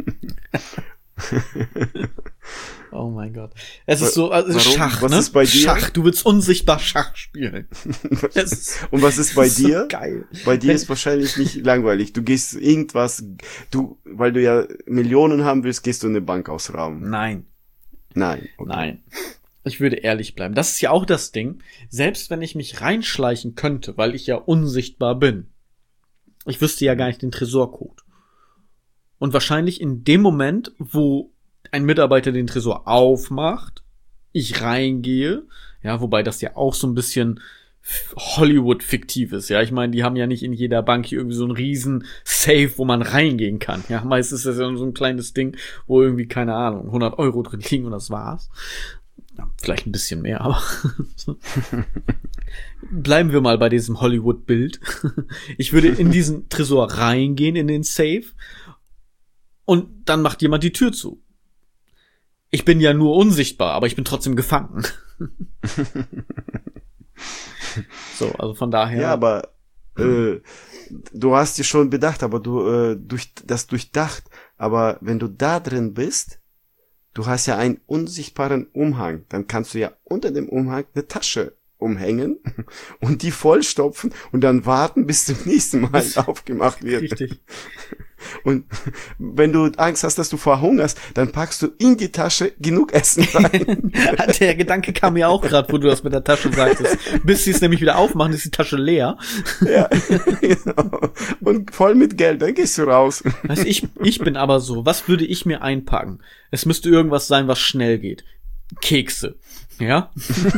Oh mein Gott. Es ist so, also Warum? Schach, was ne? Ist bei dir? Schach, du willst unsichtbar Schach spielen. Und was ist bei dir? So geil. Bei dir Wenn, ist wahrscheinlich nicht langweilig. Du gehst irgendwas, du, weil du ja Millionen haben willst, gehst du eine Bank ausrauben. Nein. Nein. Okay. Nein. Ich würde ehrlich bleiben. Das ist ja auch das Ding. Selbst wenn ich mich reinschleichen könnte, weil ich ja unsichtbar bin, ich wüsste ja gar nicht den Tresorcode. Und wahrscheinlich in dem Moment, wo ein Mitarbeiter den Tresor aufmacht, ich reingehe, ja, wobei das ja auch so ein bisschen Hollywood-fiktiv ist, ja, ich meine, die haben ja nicht in jeder Bank hier irgendwie so einen riesen Safe, wo man reingehen kann, ja, meistens ist das ja so ein kleines Ding, wo irgendwie, keine Ahnung, hundert Euro drin liegen und das war's. Ja, vielleicht ein bisschen mehr, aber bleiben wir mal bei diesem Hollywood-Bild. Ich würde in diesen Tresor reingehen, in den Safe, und dann macht jemand die Tür zu. Ich bin ja nur unsichtbar, aber ich bin trotzdem gefangen. So, also von daher. Ja, aber äh, du hast dir schon bedacht, aber du äh, durch das durchdacht. Aber wenn du da drin bist, du hast ja einen unsichtbaren Umhang, dann kannst du ja unter dem Umhang eine Tasche umhängen und die vollstopfen und dann warten, bis zum nächsten Mal aufgemacht wird. Richtig. Und wenn du Angst hast, dass du verhungerst, dann packst du in die Tasche genug Essen rein. Der Gedanke kam mir auch gerade, wo du das mit der Tasche sagtest. Bis sie es nämlich wieder aufmachen, ist die Tasche leer. Ja, genau. Und voll mit Geld, dann gehst du raus. Weißt, ich, ich bin aber so, was würde ich mir einpacken? Es müsste irgendwas sein, was schnell geht. Kekse. Ja?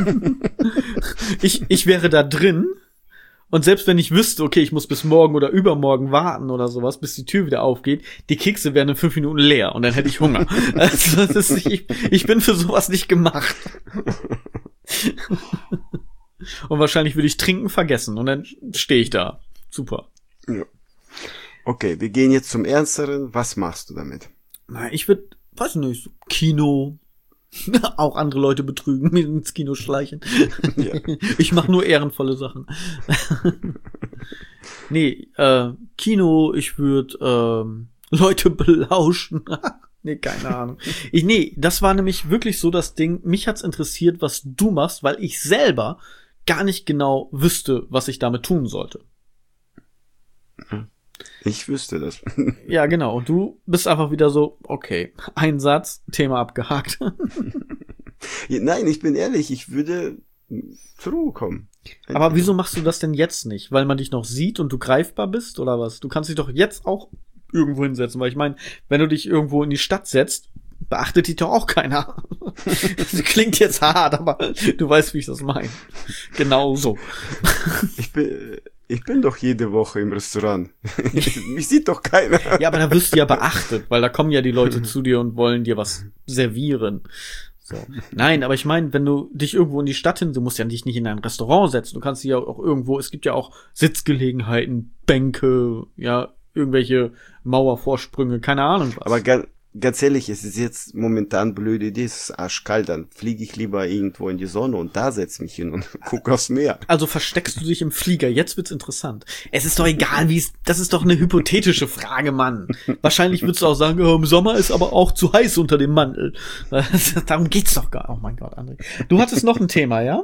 ich, ich wäre da drin. Und selbst wenn ich wüsste, okay, ich muss bis morgen oder übermorgen warten oder sowas, bis die Tür wieder aufgeht, die Kekse wären in fünf Minuten leer und dann hätte ich Hunger. Also, das ist, ich, ich bin für sowas nicht gemacht. Und wahrscheinlich würde ich trinken vergessen und dann stehe ich da. Super. Ja. Okay, wir gehen jetzt zum Ernsteren. Was machst du damit? Na, ich würde, weiß nicht, so Kino, auch andere Leute betrügen, mir ins Kino schleichen. Ja. Ich mache nur ehrenvolle Sachen. Nee, äh, Kino, ich würde ähm, Leute belauschen. Nee, keine Ahnung. Ich, nee, das war nämlich wirklich so das Ding, mich hat's interessiert, was du machst, weil ich selber gar nicht genau wüsste, was ich damit tun sollte. Ich wüsste das. Ja, genau. Und du bist einfach wieder so, okay, ein Satz, Thema abgehakt. Ja, nein, ich bin ehrlich, ich würde zur Ruhe kommen. Aber wieso machst du das denn jetzt nicht? Weil man dich noch sieht und du greifbar bist oder was? Du kannst dich doch jetzt auch irgendwo hinsetzen, weil ich meine, wenn du dich irgendwo in die Stadt setzt, beachtet dich doch auch keiner. Das klingt jetzt hart, aber du weißt, wie ich das meine. Genau so. Ich bin, ich bin doch jede Woche im Restaurant. Mich sieht doch keiner. Ja, aber da wirst du ja beachtet, weil da kommen ja die Leute zu dir und wollen dir was servieren. So. Nein, aber ich meine, wenn du dich irgendwo in die Stadt hin, du musst ja dich nicht in ein Restaurant setzen, du kannst dich ja auch irgendwo, es gibt ja auch Sitzgelegenheiten, Bänke, ja, irgendwelche Mauervorsprünge, keine Ahnung was. Aber ganz, ganz ehrlich, es ist jetzt momentan blöde Idee, es ist arschkalt, dann fliege ich lieber irgendwo in die Sonne und da setz mich hin und guck aufs Meer. Also versteckst du dich im Flieger, jetzt wird's interessant. Es ist doch egal, wie es, das ist doch eine hypothetische Frage, Mann. Wahrscheinlich würdest du auch sagen, oh, im Sommer ist aber auch zu heiß unter dem Mantel. Darum geht's doch gar, oh mein Gott, André. Du hattest noch ein Thema, ja?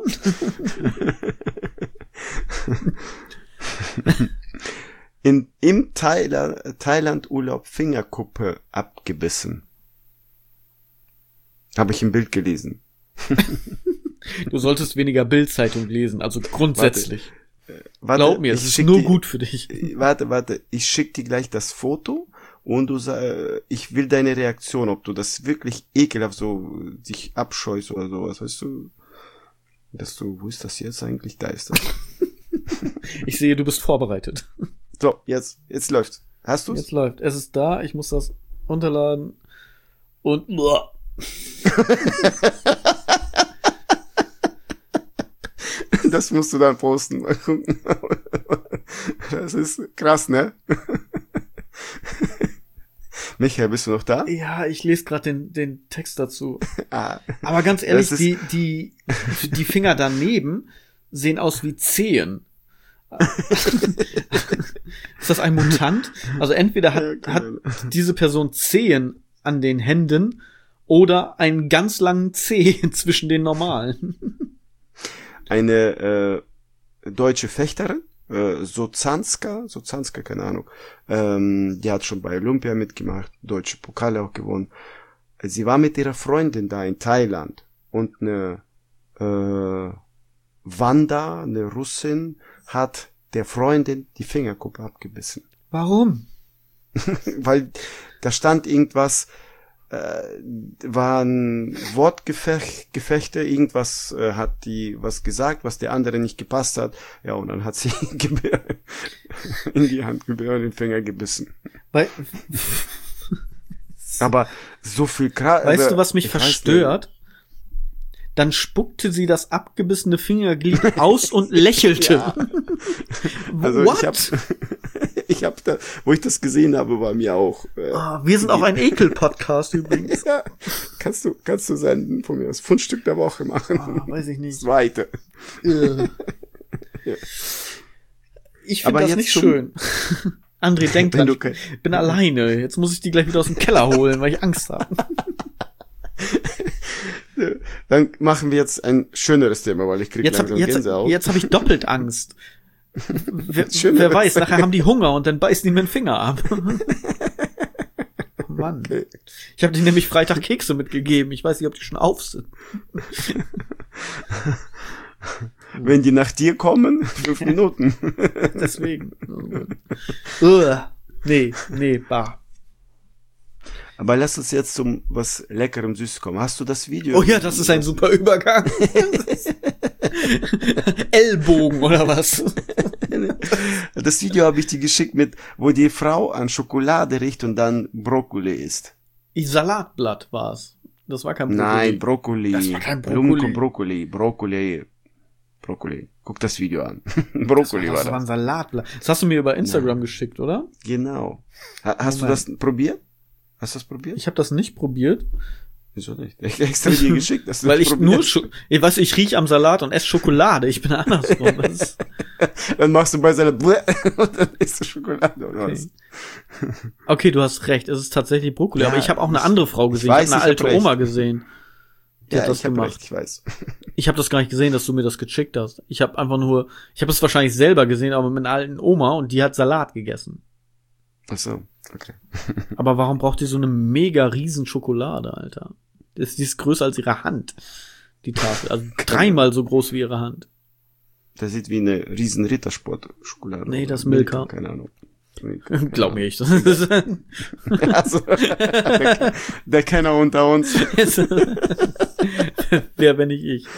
In, im Thailand, Thailand-Urlaub Fingerkuppe abgebissen. Habe ich im Bild gelesen. Du solltest weniger Bild-Zeitung lesen, also grundsätzlich. Warte, warte, glaub mir, es ist nur die, gut für dich. Warte, warte, ich schick dir gleich das Foto und du sagst, ich will deine Reaktion, ob du das wirklich ekelhaft so dich abscheust oder sowas, weißt du? Dass du, wo ist das jetzt eigentlich? Da ist das. Ich sehe, du bist vorbereitet. So, jetzt, jetzt läuft's. Hast du's? Jetzt läuft. Es ist da, ich muss das runterladen und das musst du dann posten. Mal gucken. Das ist krass, ne? Michael, bist du noch da? Ja, ich lese gerade den, den Text dazu. Ah, aber ganz ehrlich, ist die, die, die Finger daneben sehen aus wie Zehen. Ist das ein Mutant? Also entweder hat, hat diese Person Zehen an den Händen oder einen ganz langen Zeh zwischen den normalen. Eine äh, deutsche Fechterin, äh, Sozanska, Sozanska, keine Ahnung, ähm, die hat schon bei Olympia mitgemacht, deutsche Pokale auch gewonnen. Sie war mit ihrer Freundin da in Thailand und eine äh, Wanda, eine Russin, hat der Freundin die Fingerkuppe abgebissen. Warum? Weil da stand irgendwas, äh, waren Wortgefechte, irgendwas äh, hat die was gesagt, was der andere nicht gepasst hat. Ja, und dann hat sie in die Hand Gebär und den Finger gebissen. Weil, aber so viel krass. Weißt du, was mich verstört? Dann spuckte sie das abgebissene Fingerglied aus und lächelte. Ja. Also What? ich hab, ich hab da, wo ich das gesehen habe, war mir auch. Äh, oh, wir sind auch ein Ekel-Podcast übrigens. Ja, kannst du, kannst du senden von mir das Fundstück der Woche machen? Oh, weiß ich nicht. Zweite. Äh. Ja. Ich finde das nicht schön. André, denk dran, ich bin alleine. Jetzt muss ich die gleich wieder aus dem Keller holen, weil ich Angst habe. Dann machen wir jetzt ein schöneres Thema, weil ich krieg jetzt langsam hab, jetzt, Gänsehaut. Jetzt habe ich doppelt Angst. Wer, wer weiß, nachher haben die Hunger und dann beißen die mir den Finger ab. Mann. Okay. Ich habe denen nämlich Freitag Kekse mitgegeben. Ich weiß nicht, ob die schon auf sind. Wenn die nach dir kommen, fünf Minuten. Deswegen. uh, nee, nee, bah. Aber lass uns jetzt zum was Leckerem Süßes kommen. Hast du das Video? Oh ja, das ist ein super Übergang. Ellbogen oder was? Das Video habe ich dir geschickt mit, wo die Frau an Schokolade riecht und dann Brokkoli isst. Salatblatt war's. Das war kein Brokkoli. Nein, Brokkoli. Das war kein Brokkoli. Blumenkohl, Brokkoli, Brokkoli, Brokkoli. Guck das Video an. Brokkoli das war, das. Das war ein Salatblatt. Das hast du mir über Instagram ja. geschickt, oder? Genau. Ha- hast Moment. du das probiert? Hast du das probiert? Ich habe das nicht probiert. Wieso nicht? Ich extra dir geschickt, dass du Weil das ich nur, Scho- ich weiß, ich riech am Salat und esse Schokolade. Ich bin andersrum. Das dann machst du bei seiner Bleh und dann isst du Schokolade oder okay. was? Okay, du hast recht. Es ist tatsächlich Brokkoli. Ja, aber ich habe auch eine andere Frau gesehen. Ich, weiß, ich habe eine alte hab Oma gesehen. Die ja, hat das ich hab gemacht. Recht, ich weiß. Ich habe das gar nicht gesehen, dass du mir das geschickt hast. Ich habe einfach nur, ich habe es wahrscheinlich selber gesehen, aber mit einer alten Oma und die hat Salat gegessen. Ach so, okay. Aber warum braucht die so eine mega riesen Schokolade, Alter? Das, die ist größer als ihre Hand, die Tafel. Also dreimal so groß wie ihre Hand. Das sieht wie eine riesen Rittersport-Schokolade. Nee, das ist Milka. Milka. Keine Ahnung. Milka, Glaub mir, ich. Das ist also, der, der Kenner unter uns. Wer, wenn nicht ich?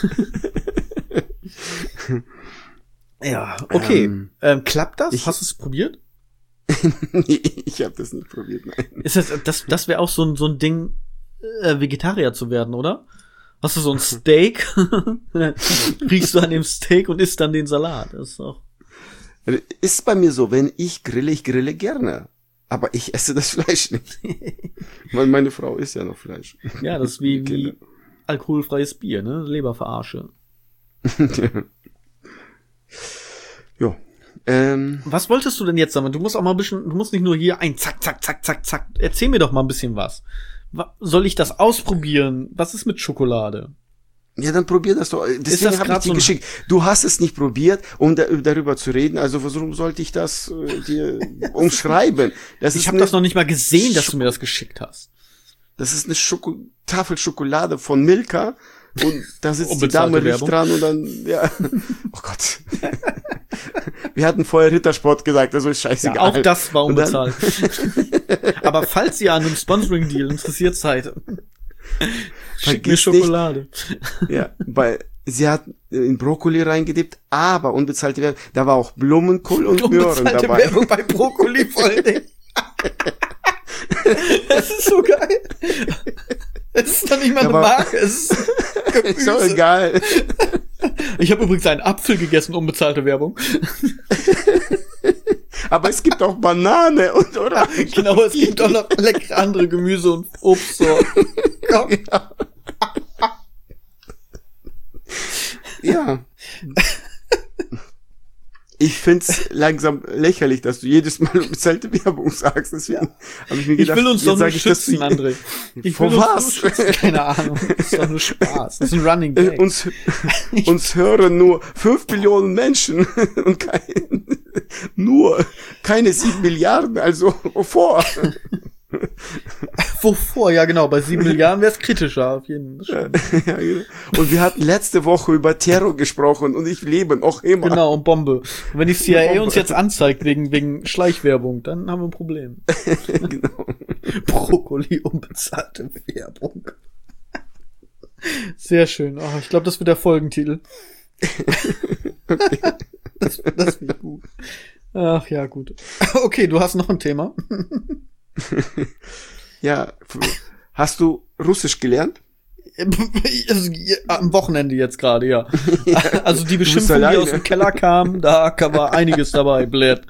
Ja, okay. Ähm, ähm, klappt das? Ich, Hast du es probiert? Nee, ich habe das nicht probiert, nein. Ist das, das, das wäre auch so ein, so ein Ding, äh, Vegetarier zu werden, oder? Hast du so ein Steak, riechst du an dem Steak und isst dann den Salat. Das ist auch. Ist bei mir so, wenn ich grille, ich grille gerne. Aber ich esse das Fleisch nicht. Weil meine Frau isst ja noch Fleisch. Ja, das ist wie, wie alkoholfreies Bier, ne? Leberverarsche. Ja. Ähm, was wolltest du denn jetzt sagen? Du musst auch mal ein bisschen, du musst nicht nur hier ein Zack, Zack, Zack, Zack, Zack. Erzähl mir doch mal ein bisschen was. Soll ich das ausprobieren? Was ist mit Schokolade? Ja, dann probier das doch. Deswegen habe ich dir so geschickt. Du hast es nicht probiert, um da, darüber zu reden. Also warum sollte ich das äh, dir umschreiben? Das ich habe das noch nicht mal gesehen, dass Sch- du mir das geschickt hast. Das ist eine Schoko- Tafel Schokolade von Milka. Und da sitzt die Dame riecht dran und dann, ja. Oh Gott. Wir hatten vorher Rittersport gesagt, also ist scheißegal. Ja, auch das war unbezahlt. Aber falls ihr an einem Sponsoring-Deal interessiert seid, schickt mir Schokolade. Nicht, ja, weil sie hat in Brokkoli reingedippt, aber unbezahlte Werbung, da war auch Blumenkohl und Möhren dabei. Unbezahlte Werbung bei Brokkoli voll. Das ist so geil. Es ist doch nicht mal eine Marke, es ist Gemüse. Ist doch egal. Ich habe übrigens einen Apfel gegessen, unbezahlte Werbung. Aber es gibt auch Banane und Orange. Genau, es gibt auch noch leckere andere Gemüse- und Obstsorten. Ja. Ja. Ich find's langsam lächerlich, dass du jedes Mal unbezahlte Werbung sagst. Deswegen ja. habe ich mir gedacht, ich will uns doch nur ich schützen, das, André. Ich vor will was? Uns nur schützen. Keine Ahnung. Das ist doch nur Spaß. Das ist ein Running Gag. Uns, uns hören nur fünf Millionen Menschen und kein, nur keine sieben Milliarden. Also wovor? Wovor? Ja, genau. Bei sieben Milliarden wäre es kritischer auf jeden Fall. Ja, genau. Und wir hatten letzte Woche über Terror gesprochen und ich lebe noch immer. Genau, und Bombe. Und wenn die C I A uns jetzt anzeigt wegen, wegen Schleichwerbung, dann haben wir ein Problem. Genau. Brokkoli, unbezahlte Werbung. Sehr schön. Oh, ich glaube, das wird der Folgentitel. Okay. Das, das finde ich gut. Ach ja, gut. Okay, du hast noch ein Thema. Ja, hast du Russisch gelernt? Am Wochenende jetzt gerade, ja. Ja. Also die Beschimpfung, die aus dem Keller kam, da war einiges dabei, blöd.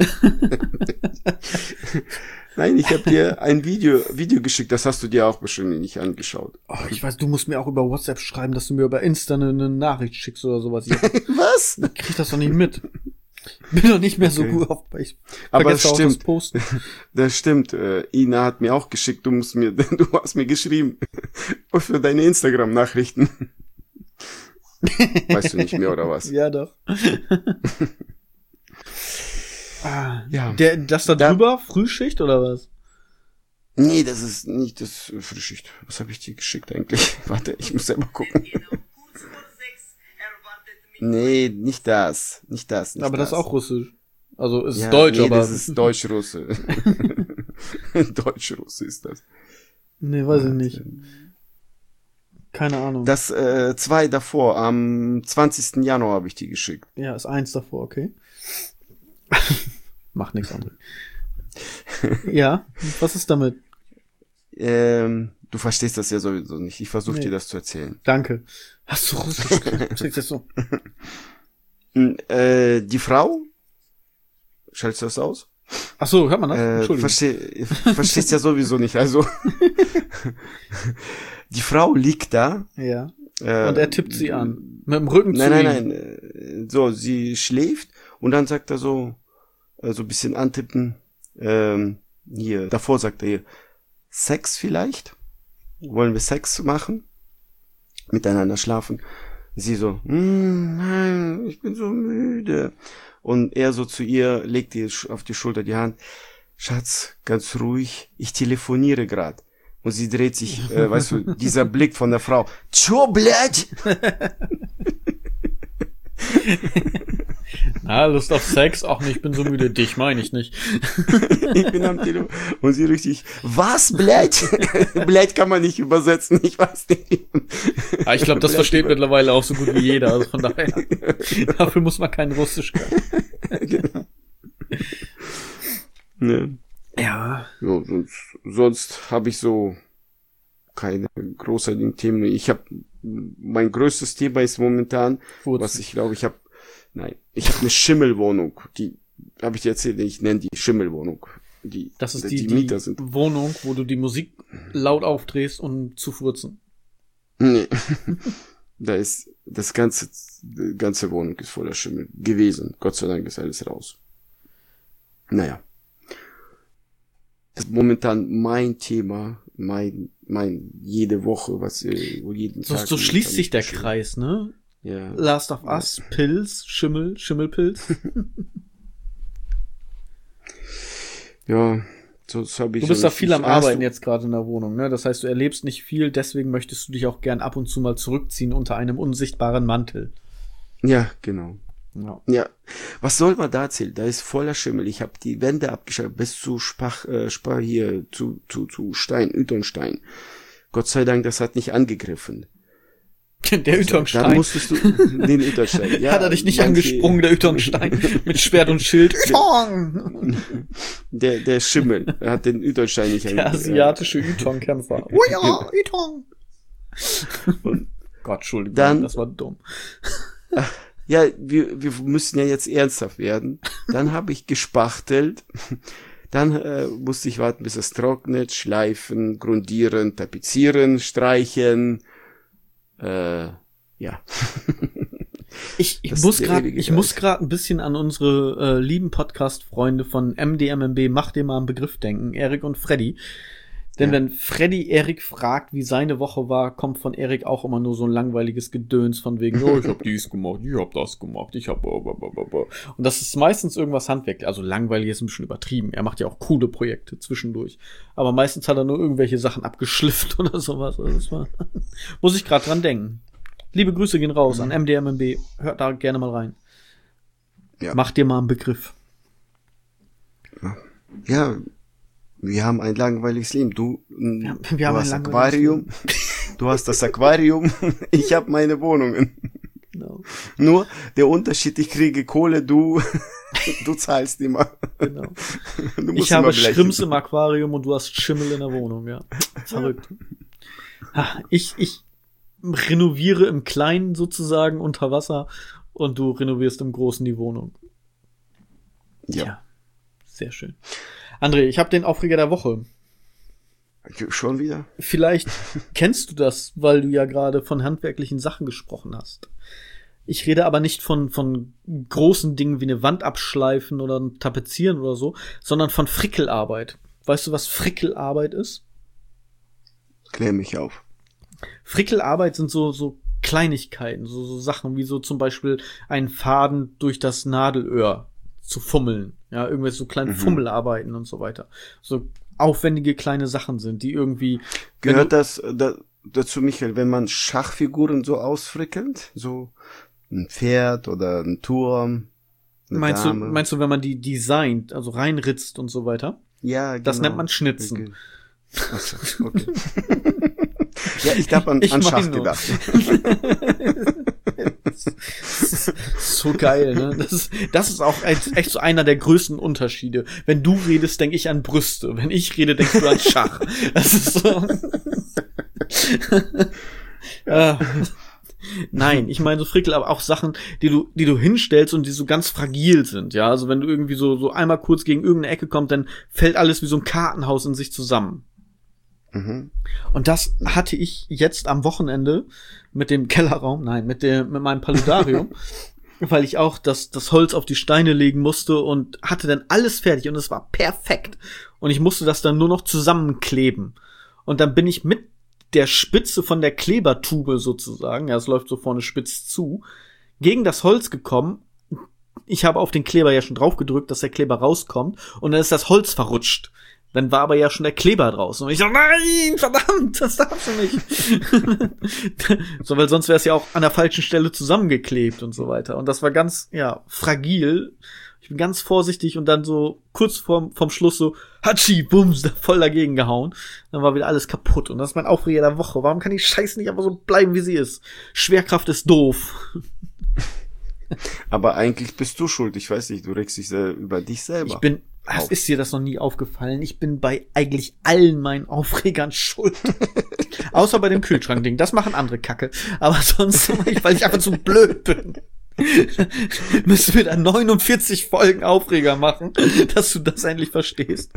Nein, ich habe dir ein Video Video geschickt, das hast du dir auch bestimmt nicht angeschaut. Oh, ich weiß, du musst mir auch über WhatsApp schreiben, dass du mir über Insta eine, eine Nachricht schickst oder sowas. Ich, Was? Ich krieg das doch nicht mit. Ich bin doch nicht mehr so okay. gut auf, ich aber das stimmt. Das, Posten. Das stimmt. Äh, Ina hat mir auch geschickt, du musst mir, du hast mir geschrieben für deine Instagram-Nachrichten. Weißt du nicht mehr oder was? Ja, doch. ah, ja. Der, das da drüber, da, Frühschicht oder was? Nee, das ist nicht das Frühschicht. Was habe ich dir geschickt eigentlich? Warte, ich muss selber gucken. Nee, nicht das. Nicht das. Nicht aber das ist auch Russisch. Also es ist ja, Deutsch, nee, aber. Das ist Deutsch-Russe. Deutsch-Russe ist das. Nee, weiß ich nicht. Keine Ahnung. Das äh, zwei davor, am zwanzigsten Januar habe ich die geschickt. Ja, ist eins davor, okay. Macht nichts anderes. Ja, was ist damit? Ähm, du verstehst das ja sowieso nicht. Ich versuche nee. dir das zu erzählen. Danke. Hast du Russisch? Schickst das so? äh, die Frau? Schaltest du das aus? Ach so, hört man das? Äh, Entschuldigung. Versteh, verstehst ja sowieso nicht. Also die Frau liegt da. Ja. Äh, und er tippt sie an. Mit dem Rücken nein, zu Nein, ihm. nein, nein. So, sie schläft und dann sagt er so, äh, so ein bisschen antippen. Ähm, hier, davor sagt er hier, Sex vielleicht? Wollen wir Sex machen? Miteinander schlafen. Sie so, mm, nein, ich bin so müde. Und er so zu ihr, legt ihr auf die Schulter die Hand. Schatz, ganz ruhig, ich telefoniere grad. Und sie dreht sich, äh, weißt du, dieser Blick von der Frau. Tscho, blöd! Na, Lust auf Sex? Ach nee, ich bin so müde. Dich meine ich nicht. Ich bin am Telefon. Und sie richtig, was, blöd? Blöd kann man nicht übersetzen, ich weiß nicht. Ja, ich glaube, das versteht mittlerweile auch so gut wie jeder. Also von daher, dafür muss man kein Russisch können. Genau. Ne. Ja. Ja, sonst sonst habe ich so keine großartigen Themen. Ich habe mein größtes Thema ist momentan, Furzen. was ich glaube, ich habe nein, ich habe eine Schimmelwohnung. Die habe ich dir erzählt, ich nenne die Schimmelwohnung. Die Das ist die, die, die Mieter die sind. Wohnung, wo du die Musik laut aufdrehst, um zu furzen. Nee. Da ist das ganze die ganze Wohnung ist voller Schimmel gewesen. Gott sei Dank ist alles raus. Naja. Das ist momentan mein Thema, mein, mein, jede Woche, was, äh, wo jeden So, Tag. so schließt sich der Schimmel. Kreis, ne? Ja. Last of Us, Pilz, Schimmel, Schimmelpilz. Ja, so das habe ich. Du bist ja da nicht- viel am Hast Arbeiten du- jetzt gerade in der Wohnung, ne? Das heißt, du erlebst nicht viel, deswegen möchtest du dich auch gern ab und zu mal zurückziehen unter einem unsichtbaren Mantel. Ja, genau. Ja. Ja, was soll man da erzählen? Da ist voller Schimmel. Ich habe die Wände abgeschaltet bis zu Spach, äh, Spach hier zu zu zu Stein, Yternstein. Gott sei Dank, das hat nicht angegriffen. Der Dann Ytongstein. musstest du den Yternstein. Ja, Hat er dich nicht manche- angesprungen, der Ytongstein, mit Schwert und Schild? Ytong! Der der Schimmel er hat den Yternstein nicht Der ange- asiatische Ytong-Kämpfer. Oh ja, Ytong! Gott, Entschuldigung, Dann- das war dumm. Ja, wir, wir müssen ja jetzt ernsthaft werden. Dann habe ich gespachtelt. Dann äh, musste ich warten, bis es trocknet, schleifen, grundieren, tapezieren, streichen. Äh, ja. Ich, ich Das muss ist der gerade, ewige ich Geist. muss gerade ein bisschen an unsere äh, lieben Podcast-Freunde von M D M M B, mach dir mal einen Begriff denken, Erik und Freddy. Denn Ja. wenn Freddy Erik fragt, wie seine Woche war, kommt von Erik auch immer nur so ein langweiliges Gedöns von wegen, oh, ich hab dies gemacht, ich hab das gemacht, ich hab blablabla. Und das ist meistens irgendwas handwerklich. Also langweilig ist ein bisschen übertrieben. Er macht ja auch coole Projekte zwischendurch. Aber meistens hat er nur irgendwelche Sachen abgeschliffen oder sowas. Also das war muss ich gerade dran denken. Liebe Grüße gehen raus an M D M M B. Hört da gerne mal rein. Ja. Mach dir mal einen Begriff. Ja, wir haben ein langweiliges Leben. Du, Wir haben- du wir haben ein hast langweiliges Aquarium. Du hast das Aquarium. Ich habe meine Wohnungen. Genau. Nur der Unterschied, ich kriege Kohle, du, du zahlst immer. genau. Du musst Ich habe immer blechen. Schrimps im Aquarium und du hast Schimmel in der Wohnung, ja. Verrückt. Ha, Ich, ich renoviere im Kleinen sozusagen unter Wasser und du renovierst im Großen die Wohnung. Ja. Sehr schön. André, ich habe den Aufreger der Woche. Schon wieder? Vielleicht kennst du das, weil du ja gerade von handwerklichen Sachen gesprochen hast. Ich rede aber nicht von, von großen Dingen wie eine Wand abschleifen oder ein Tapezieren oder so, sondern von Frickelarbeit. Weißt du, was Frickelarbeit ist? Klär mich auf. Frickelarbeit sind so, so Kleinigkeiten, so, so Sachen wie so zum Beispiel einen Faden durch das Nadelöhr zu fummeln. Ja, irgendwelche so kleine Mhm. Fummelarbeiten und so weiter. So aufwendige kleine Sachen sind, die irgendwie... wenn Gehört du- das da, dazu, Michael, wenn man Schachfiguren so ausfrickelt? So ein Pferd oder ein Turm? Eine Meinst du, Dame? meinst du, wenn man die designt, also reinritzt und so weiter? Ja, Das genau. nennt man Schnitzen. Ach so, okay. Ja, ich habe an, Ich an mein Schach nur. gedacht. So geil, ne? Das ist, das ist auch ein, echt so einer der größten Unterschiede. Wenn du redest, denke ich an Brüste. Wenn ich rede, denkst du an Schach. Das ist so. äh, nein, ich meine so Frickel, aber auch Sachen, die du, die du hinstellst und die so ganz fragil sind, ja. Also wenn du irgendwie so, so einmal kurz gegen irgendeine Ecke kommst, dann fällt alles wie so ein Kartenhaus in sich zusammen. Mhm. Und das hatte ich jetzt am Wochenende mit dem Kellerraum, nein, mit dem, mit meinem Paludarium, weil ich auch das, das Holz auf die Steine legen musste und hatte dann alles fertig und es war perfekt. Und ich musste das dann nur noch zusammenkleben. Und dann bin ich mit der Spitze von der Klebertube sozusagen, ja, es läuft so vorne spitz zu, gegen das Holz gekommen, ich habe auf den Kleber ja schon drauf gedrückt, dass der Kleber rauskommt und dann ist das Holz verrutscht. Dann war aber ja schon der Kleber draußen. Und ich so, nein, verdammt, das darfst du nicht. So, weil sonst wäre es ja auch an der falschen Stelle zusammengeklebt und so weiter. Und das war ganz, ja, fragil. Ich bin ganz vorsichtig und dann so kurz vorm, vom Schluss so, Hatschi, bums, da voll dagegen gehauen. Dann war wieder alles kaputt. Und das ist mein Aufreger der Woche. Warum kann die Scheiße nicht einfach so bleiben, wie sie ist? Schwerkraft ist doof. Aber eigentlich bist du schuld. Ich weiß nicht, du regst dich sehr über dich selber. Ich bin, ach, ist dir das noch nie aufgefallen? Ich bin bei eigentlich allen meinen Aufregern schuld. Außer bei dem Kühlschrankding. Das machen andere Kacke. Aber sonst, weil ich einfach zu blöd bin. Müssen wir da neunundvierzig Folgen Aufreger machen, dass du das endlich verstehst.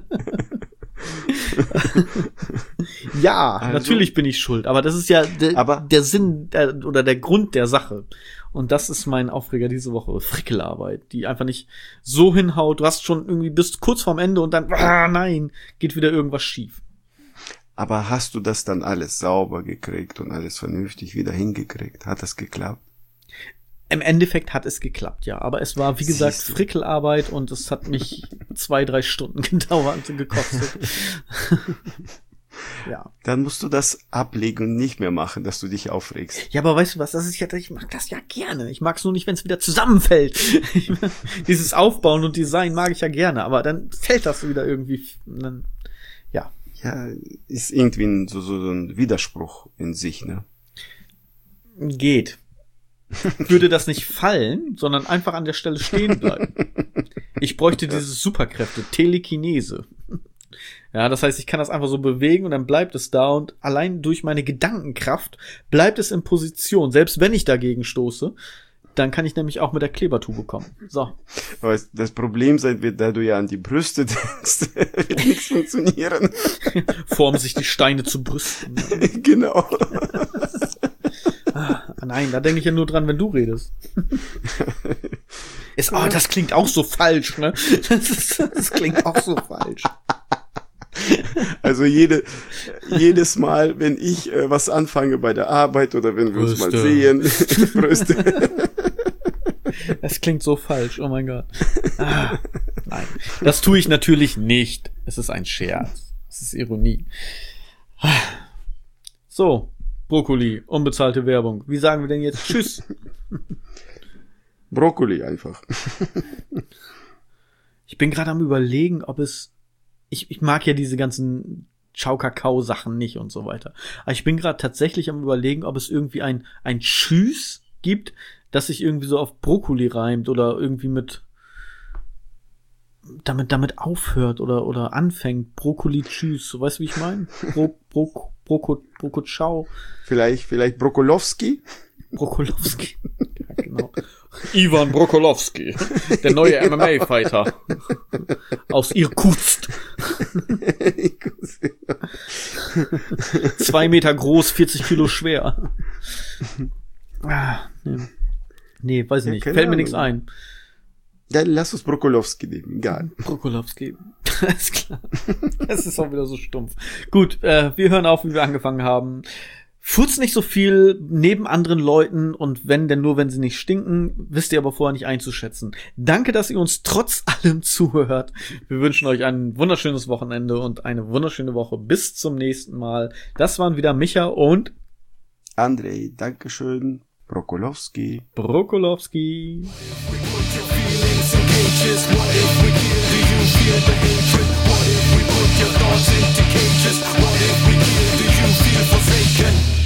Ja, also, natürlich bin ich schuld, aber das ist ja de, aber, der Sinn der, oder der Grund der Sache. Und das ist mein Aufreger diese Woche, Frickelarbeit, die einfach nicht so hinhaut. Du hast schon irgendwie bis kurz vorm Ende und dann, ah nein, geht wieder irgendwas schief. Aber hast du das dann alles sauber gekriegt und alles vernünftig wieder hingekriegt? Hat das geklappt? Im Endeffekt hat es geklappt, ja. Aber es war, wie gesagt, Frickelarbeit und es hat mich zwei, drei Stunden gedauert und gekostet. Ja. Dann musst du das ablegen und nicht mehr machen, dass du dich aufregst. Ja, aber weißt du was, das ist ja, ich mag das ja gerne. Ich mag es nur nicht, wenn es wieder zusammenfällt. Dieses Aufbauen und Design mag ich ja gerne, aber dann fällt das wieder irgendwie, dann, ja. Ja, ist irgendwie ein, so, so ein Widerspruch in sich, ne? Geht. Würde das nicht fallen, sondern einfach an der Stelle stehen bleiben. Ich bräuchte diese Superkräfte, Telekinese. Ja, das heißt, ich kann das einfach so bewegen und dann bleibt es da und allein durch meine Gedankenkraft bleibt es in Position. Selbst wenn ich dagegen stoße, dann kann ich nämlich auch mit der Klebertube kommen. So. Aber das Problem sein wird, da du ja an die Brüste denkst, wird nichts funktionieren. Formen sich die Steine zu Brüsten. Genau. Ah, nein, da denke ich ja nur dran, wenn du redest. Ist, oh, das klingt auch so falsch, ne? Das, ist, das klingt auch so falsch. Also jede, jedes Mal, wenn ich äh, was anfange bei der Arbeit oder wenn wir Brüste. uns mal sehen, Brüste. Das klingt so falsch, oh mein Gott. Ah, nein, das tue ich natürlich nicht. Es ist ein Scherz. Es ist Ironie. So, Brokkoli, unbezahlte Werbung. Wie sagen wir denn jetzt Tschüss? Brokkoli einfach. Ich bin gerade am Überlegen, ob es Ich, ich mag ja diese ganzen Ciao-Kakao-Sachen nicht und so weiter. Aber ich bin gerade tatsächlich am Überlegen, ob es irgendwie ein, ein Tschüss gibt, das sich irgendwie so auf Brokkoli reimt oder irgendwie mit damit damit aufhört oder oder anfängt. Brokkoli Tschüss. So, weißt du, wie ich meine? Bro, Bro, Broko, Broko Ciao. Vielleicht, vielleicht Brokkolowski? Brokkolowski. Ja, genau. Ivan Brokkolowski, der neue M M A-Fighter aus Irkutsk. Zwei Meter groß, vierzig Kilo schwer. Ah, nee. nee, weiß ich ja, nicht. Fällt Ahnung. mir nichts ein. Dann lass uns Brokkolowski nehmen, egal. Brokkolowski. Alles klar. Das ist auch wieder so stumpf. Gut, äh, wir hören auf, wie wir angefangen haben. Furzt nicht so viel neben anderen Leuten und wenn, denn nur, wenn sie nicht stinken, wisst ihr aber vorher nicht einzuschätzen. Danke, dass ihr uns trotz allem zuhört. Wir wünschen euch ein wunderschönes Wochenende und eine wunderschöne Woche. Bis zum nächsten Mal. Das waren wieder Micha und Andrei. Dankeschön. Brokkolowski. Brokkolowski. Forsaken.